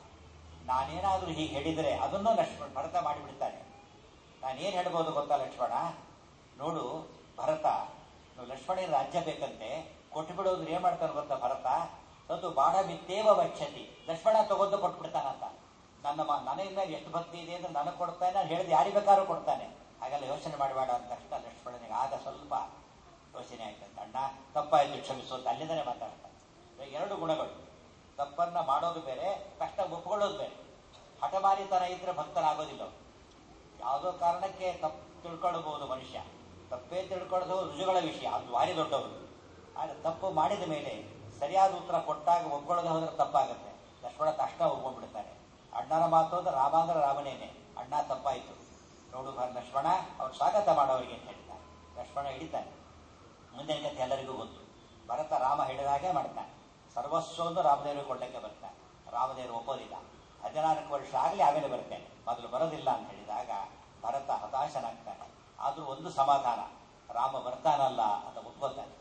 ನಾನೇನಾದ್ರೂ ಹೀಗೆ ಹೇಳಿದ್ರೆ ಅದನ್ನೂ ಭರತ ಮಾಡಿಬಿಡ್ತಾನೆ. ನಾನೇನ್ ಹೇಳ್ಬೋದು ಗೊತ್ತಾ ಲಕ್ಷ್ಮಣ? ನೋಡು ಭರತ, ಲಕ್ಷ್ಮಣನ ರಾಜ್ಯ ಬೇಕಂತೆ, ಕೊಟ್ಟು ಬಿಡೋದ್ರು ಏನ್ ಮಾಡ್ತಾನೆ ಗೊತ್ತಾ ಭರತ? ಅದು ಬಾಣ ಮಿತ್ತೇವ ವಕ್ಷತಿ, ಲಕ್ಷ್ಮಣ ತಗೊಂಡು ಕೊಟ್ಬಿಡ್ತಾನಂತ. ನನಗೆ ಮೇಲೆ ಎಷ್ಟು ಭಕ್ತಿ ಇದೆ ಅಂತ ನನಗೆ ಕೊಡ್ತಾನೆ, ನಾನು ಹೇಳಿದ ಯಾರಿಗೆ ಬೇಕಾದ್ರೂ ಕೊಡ್ತಾನೆ. ಹಾಗೆಲ್ಲ ಯೋಚನೆ ಮಾಡಬೇಡ ಅಂತ ತಕ್ಷಣ ಲಕ್ಷ್ಮಣನಿಗೆ ಆಗ ಸ್ವಲ್ಪ ಯೋಚನೆ ಆಯ್ತಂತ. ಅಣ್ಣ ತಪ್ಪಾಯ್ತು, ಕ್ಷಮಿಸು ಅಂತ ಅಲ್ಲಿಂದನೇ ಮಾತಾಡ್ತಾನೆ. ಎರಡು ಗುಣಗಳು, ತಪ್ಪನ್ನ ಮಾಡೋದು ಬೇರೆ, ಕಷ್ಟ ಒಪ್ಕೊಳ್ಳೋದು ಬೇರೆ. ಹಠಮಾರಿತನ ಇದ್ರೆ ಭಕ್ತನಾಗೋದಿಲ್ಲ. ಯಾವುದೋ ಕಾರಣಕ್ಕೆ ತಪ್ಪು ತಿಳ್ಕೊಳ್ಬಹುದು ಮನುಷ್ಯ, ತಪ್ಪೇ ತಿಳ್ಕೊಳ್ಳೋದು ರುಜುಗಳ ವಿಷಯ, ಅದು ಭಾರಿ ದೊಡ್ಡವರು. ಆದರೆ ತಪ್ಪು ಮಾಡಿದ ಮೇಲೆ ಸರಿಯಾದ ಉತ್ತರ ಕೊಟ್ಟಾಗ ಒಪ್ಕೊಳ್ಳೋದು ಹೋದ್ರೆ ತಪ್ಪಾಗುತ್ತೆ. ಲಕ್ಷ್ಮಣ ತಕ್ಷಣ ಒಪ್ಕೊಂಡ್ಬಿಡ್ತಾನೆ. ಅಣ್ಣನ ಮಾತು ಅಂದ್ರೆ ರಾಮ ಅಂದ್ರೆ ರಾಮನೇನೆ. ಅಣ್ಣ ತಪ್ಪಾಯಿತು ನೋಡು ಲಕ್ಷ್ಮಣ, ಅವ್ರು ಸ್ವಾಗತ ಮಾಡೋರಿಗೆ ಅಂತ ಹೇಳ್ತಾನೆ. ಲಕ್ಷ್ಮಣ ಹಿಡಿತಾನೆ. ಮುಂದಿನ ಕಥೆ ಎಲ್ಲರಿಗೂ ಗೊತ್ತು. ಭರತ ರಾಮ ಹಿಡಿದಾಗೆ ಮಾಡ್ತಾನೆ. ಸರ್ವಸ್ವವನ್ನು ರಾಮದೇವರಿಗೆ ಕೊಡ್ಲಿಕ್ಕೆ ಬರ್ತಾನೆ. ರಾಮದೇವರು ಒಪ್ಪೋದಿಲ್ಲ. 14 ವರ್ಷ ಆಗಲಿ ಆಮೇಲೆ ಬರ್ತೇನೆ, ಮೊದಲು ಬರೋದಿಲ್ಲ ಅಂತ ಹೇಳಿದಾಗ ಭರತ ಹತಾಶನಾಗ್ತಾನೆ. ಆದ್ರೂ ಒಂದು ಸಮಾಧಾನ, ರಾಮ ಬರ್ತಾನಲ್ಲ ಅಂತ ಒಪ್ಕೋತಾನೆ.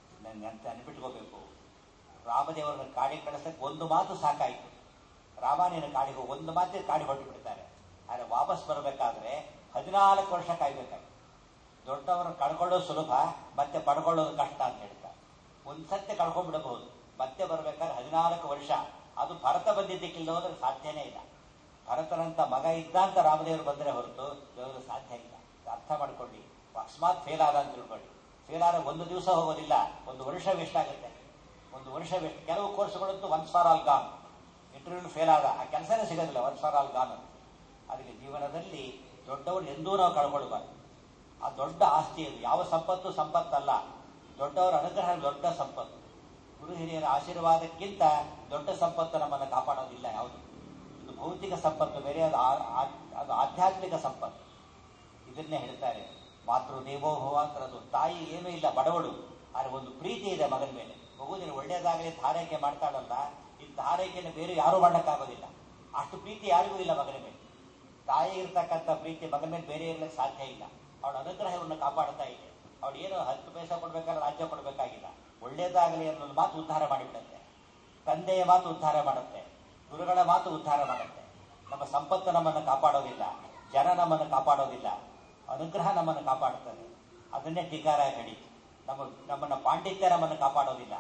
ಅಂತ ನೆನಪಿಟ್ಕೋಬೇಕು, ರಾಮದೇವರನ್ನ ಕಾಡಿಗೆ ಕಳಿಸಕ್ಕೆ ಒಂದು ಮಾತು ಸಾಕಾಯಿತು. ರಾಮ ನೀನು ಕಾಡಿಗೆ ಒಂದು ಮಾತಿಗೆ ಕಾಡಿ ಹೊರಟು ಬಿಡ್ತಾರೆ. ಆದರೆ ವಾಪಸ್ ಬರಬೇಕಾದ್ರೆ 14 ವರ್ಷ ಕಾಯ್ಬೇಕಾಯ್ತು. ದೊಡ್ಡವರನ್ನು ಕಳ್ಕೊಳ್ಳೋದು ಸುಲಭ, ಮತ್ತೆ ಪಡ್ಕೊಳ್ಳೋದು ಕಷ್ಟ ಅಂತ ಹೇಳ್ತಾರೆ. ಒಂದ್ಸತ್ಯ ಕಳ್ಕೊಂಡ್ಬಿಡಬಹುದು, ಮತ್ತೆ ಬರ್ಬೇಕಾದ್ರೆ 14 ವರ್ಷ. ಅದು ಭರತ ಬಂದಿದ್ದಕ್ಕಿಲ್ಲ ಹೋದ್ರೆ ಸಾಧ್ಯನೇ ಇಲ್ಲ. ಭರತನಂತ ಮಗ ಇದ್ದ ಅಂತ ರಾಮದೇವರು ಬಂದರೆ ಹೊರತು ದೇವರು ಸಾಧ್ಯ ಇಲ್ಲ. ಅರ್ಥ ಮಾಡ್ಕೊಳ್ಳಿ. ಅಕಸ್ಮಾತ್ ಫೇಲ್ ಆದ ಅಂತ ತಿಳ್ಕೊಳ್ಳಿ. ಫೇಲ್ ಆದ ಒಂದು ದಿವಸ ಹೋಗೋದಿಲ್ಲ, ಒಂದು ವರ್ಷ ವೇಸ್ಟ್ ಆಗುತ್ತೆ. ಒಂದು ವರ್ಷ ವೇಸ್ಟ್. ಕೆಲವು ಕೋರ್ಸ್ಗಳಂತೂ once for all gone. Interview fail ಆದ ಆ ಕೆಲಸನೇ ಸಿಗೋದಿಲ್ಲ, ಒನ್ಸ್ ಫಾರ್ ಆಲ್ ಗಾನ್. ಅದಕ್ಕೆ ಜೀವನದಲ್ಲಿ ದೊಡ್ಡವರು ಎಂದೂ ನಾವು ಕಳ್ಕೊಳ್ಬಾರ್ದು. ಆ ದೊಡ್ಡ ಆಸ್ತಿ ಅದು. ಯಾವ ಸಂಪತ್ತು ಸಂಪತ್ತಲ್ಲ, ದೊಡ್ಡವರ ಅನುಗ್ರಹ ದೊಡ್ಡ ಸಂಪತ್ತು. ಗುರು ಹಿರಿಯರ ಆಶೀರ್ವಾದಕ್ಕಿಂತ ದೊಡ್ಡ ಸಂಪತ್ತು ನಮ್ಮನ್ನು ಕಾಪಾಡೋದಿಲ್ಲ ಯಾವುದು. ಇದು ಭೌತಿಕ ಸಂಪತ್ತು ಬೇರೆ, ಅದು ಆಧ್ಯಾತ್ಮಿಕ ಸಂಪತ್ತು. ಇದನ್ನೇ ಹೇಳ್ತಾರೆ, ಮಾತೃ ದೇವೋಭವ ಅಂತ. ಅದು ತಾಯಿ ಏನೂ ಇಲ್ಲ, ಬಡವಳು, ಆದರೆ ಒಂದು ಪ್ರೀತಿ ಇದೆ ಮಗನ ಮೇಲೆ. ಮಗುದಿನ ಒಳ್ಳೇದಾಗಲಿ ಧಾರೈಕೆ ಮಾಡ್ತಾಳಲ್ಲ, ಈ ಧಾರೈಕೆಯನ್ನು ಬೇರೆ ಯಾರೂ ಮಾಡಕ್ಕಾಗೋದಿಲ್ಲ. ಅಷ್ಟು ಪ್ರೀತಿ ಯಾರಿಗೂ ಇಲ್ಲ ಮಗನ ಮೇಲೆ. ತಾಯಿ ಇರ್ತಕ್ಕಂಥ ಪ್ರೀತಿ ಮಗನ ಮೇಲೆ ಬೇರೆ ಇರ್ಲಿಕ್ಕೆ ಸಾಧ್ಯ ಇಲ್ಲ. ಅವಳ ಅನುಗ್ರಹವನ್ನು ಕಾಪಾಡ್ತಾ ಇದೆ. ಅವಳು ಏನು 10 ಪೈಸೆ ಕೊಡ್ಬೇಕಾದ್ರೆ ರಾಜ್ಯ ಕೊಡಬೇಕಾಗಿಲ್ಲ. ಒಳ್ಳೇದಾಗಲಿ ಅನ್ನೋದು ಮಾತು ಉದ್ಧಾರ ಮಾಡಿಬಿಡುತ್ತೆ. ತಂದೆಯ ಮಾತು ಉದ್ಧಾರ ಮಾಡುತ್ತೆ, ಗುರುಗಳ ಮಾತು ಉದ್ಧಾರ ಮಾಡುತ್ತೆ. ನಮ್ಮ ಸಂಪತ್ತು ನಮ್ಮನ್ನು ಕಾಪಾಡೋದಿಲ್ಲ, ಜನ ನಮ್ಮನ್ನು ಕಾಪಾಡೋದಿಲ್ಲ, ಅನುಗ್ರಹ ನಮ್ಮನ್ನು ಕಾಪಾಡುತ್ತದೆ. ಅದನ್ನೇ ಟೀಕಾರ ಹೇಳಿ, ನಮ್ಮನ್ನ ಪಾಂಡಿತ್ಯ ನಮ್ಮನ್ನು ಕಾಪಾಡೋದಿಲ್ಲ.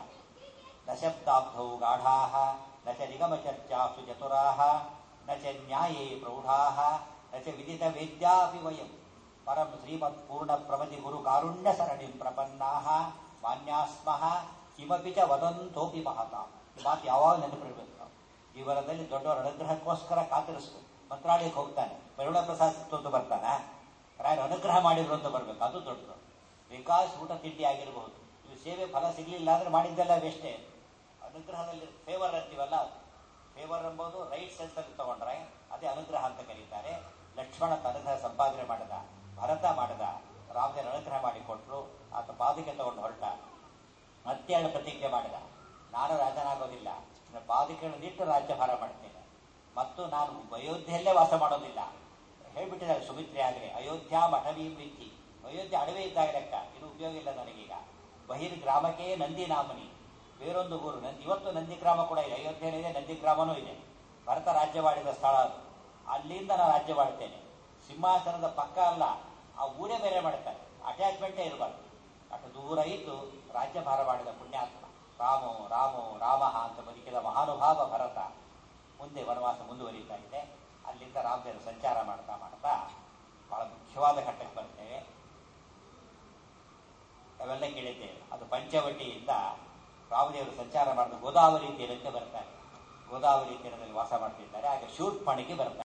ನ ಶಬ್ದಾಬ್ಧೌ ಗಾಢಾಃ ನ ಚ ನಿಗಮ ಚರ್ಚಾಸು ಚತುರಾಃ ನ ಚ ನ್ಯಾಯೇ ಪ್ರೌಢಾಃ ನ ಚ ವಿದಿತ ವೇದ್ಯಾಪಿ ವಯಂ ಪರಂ ಶ್ರೀಮತ್ ಪೂರ್ಣ ಪ್ರಮತಿ ಗುರು ಕಾರುಣ್ಯ ಸರಣಿಂ ಪ್ರಪನ್ನಾಃ ಮಾನ್ಯಾಸ್ಮಃ ಕಿಮಪಿ ಚ ವದಂತೋಪಿ ಮಹತಾ. ಈ ಮಾತು ಯಾವಾಗ ನೆನಪಿಡಬೇಕು ನಾವು. ಜೀವನದಲ್ಲಿ ದೊಡ್ಡವರ ಅನುಗ್ರಹಕ್ಕೋಸ್ಕರ ಕಾತರಿಸಬೇಕು. ಮಂತ್ರಾಲಯಕ್ಕೆ ಹೋಗ್ತಾನೆ, ಪರುಣ ಪ್ರಸಾದ ಬರ್ತಾನೆ, ರಾಯರ ಅನುಗ್ರಹ ಮಾಡಿದ್ರು ಅಂತ ಬರ್ಬೇಕು, ಅದು ದೊಡ್ಡದು. ವಿಕಾಸ್ ಊಟ ತಿಂಡಿ ಆಗಿರಬಹುದು, ಇದು ಸೇವೆ ಫಲ ಸಿಗಲಿಲ್ಲ ಅಂದ್ರೆ ಮಾಡಿದ್ದೆಲ್ಲ ವೇಸ್ಟೇ. ಅನುಗ್ರಹದಲ್ಲಿ ಫೇವರ್ ಅಂತೀವಲ್ಲ, ಫೇವರ್ ಎಂಬುದು ರೈಟ್ ಸೆನ್ಸ್ ಅಲ್ಲಿ ತಗೊಂಡ್ರೆ ಅದೇ ಅನುಗ್ರಹ ಅಂತ ಕರೀತಾರೆ. ಲಕ್ಷ್ಮಣ ಅನುಗ್ರಹ ಸಂಪಾದನೆ ಮಾಡಿದ, ಭರತ ಮಾಡಿದ, ರಾಮದೇವರ ಅನುಗ್ರಹ ಮಾಡಿಕೊಟ್ರು, ಆತ ಪಾದಕ್ಕೆ ತಗೊಂಡು ಹೊರಟ. ಮತ್ತೆ ಪ್ರತಿಜ್ಞೆ ಮಾಡಿದ, ನಾನು ರಾಜನಾಗೋದಿಲ್ಲ, ಪಾದಕೆಗಳನ್ನಿಟ್ಟು ರಾಜ್ಯಭಾರ ಮಾಡ್ತೇನೆ, ಮತ್ತು ನಾನು ಅಯೋಧ್ಯೆಯಲ್ಲೇ ವಾಸ ಮಾಡೋದಿಲ್ಲ ಹೇಳ್ಬಿಟ್ಟಿದ್ದಾರೆ ಸುಮಿತ್ರೆ ಆಗಲಿ. ಅಯೋಧ್ಯ ಮಠವೀ ಪ್ರೀತಿ, ಅಯೋಧ್ಯೆ ಅಡವೆ ಇದ್ದಾಗ ಲೆಕ್ಕ, ಇದು ಉಪಯೋಗ ಇಲ್ಲ ನನಗೀಗ. ಬಹಿರ್ ಗ್ರಾಮಕ್ಕೆ ನಂದಿ ನಾಮನಿ, ಬೇರೊಂದು ಊರು ಇವತ್ತು ನಂದಿ ಗ್ರಾಮ ಕೂಡ ಇದೆ, ಅಯೋಧ್ಯೆಯಲ್ಲಿದೆ, ನಂದಿ ಗ್ರಾಮನೂ ಇದೆ. ಭರತ ರಾಜ್ಯವಾಡಿದ ಸ್ಥಳ ಅದು, ಅಲ್ಲಿಂದ ನಾನು ರಾಜ್ಯವಾಡ್ತೇನೆ. ಸಿಂಹಾಸನದ ಪಕ್ಕ ಅಲ್ಲ, ಆ ಊರೇ ಬೇರೆ ಮಾಡ್ತಾರೆ, ಅಟ್ಯಾಚ್ಮೆಂಟೇ ಇರಬಾರ್ದು. ಅಷ್ಟು ದೂರ ಇದ್ದು ರಾಜ್ಯಭಾರ ಮಾಡಿದ ಪುಣ್ಯಾತ್ಮ. ರಾಮೋ ರಾಮೋ ರಾಮ ಅಂತ ಬದುಕಿದ ಮಹಾನುಭಾವ ಭರತ. ಮುಂದೆ ವನವಾಸ ಮುಂದುವರಿತಾ ಇದೆ. ಅಲ್ಲಿಂದ ರಾಮದೇವರು ಸಂಚಾರ ಮಾಡ್ತಾ ಮಾಡ್ತಾ ಬಹಳ ಮುಖ್ಯವಾದ ಘಟ್ಟಕ್ಕೆ ಬರ್ತೇವೆ. ಅವೆಲ್ಲ ಕೇಳಿದ್ದೇವೆ. ಅದು ಪಂಚವಟಿಯಿಂದ ರಾಮದೇವರು ಸಂಚಾರ ಮಾಡಿದ ಗೋದಾವರಿ ತೀರಕ್ಕೆ ಬರ್ತಾರೆ. ಗೋದಾವರಿ ತೀರದಲ್ಲಿ ವಾಸ ಮಾಡ್ತಿದ್ದಾರೆ. ಆಗ ಶೂರ್ಪಣಿಗೆ ಬರ್ತಾರೆ.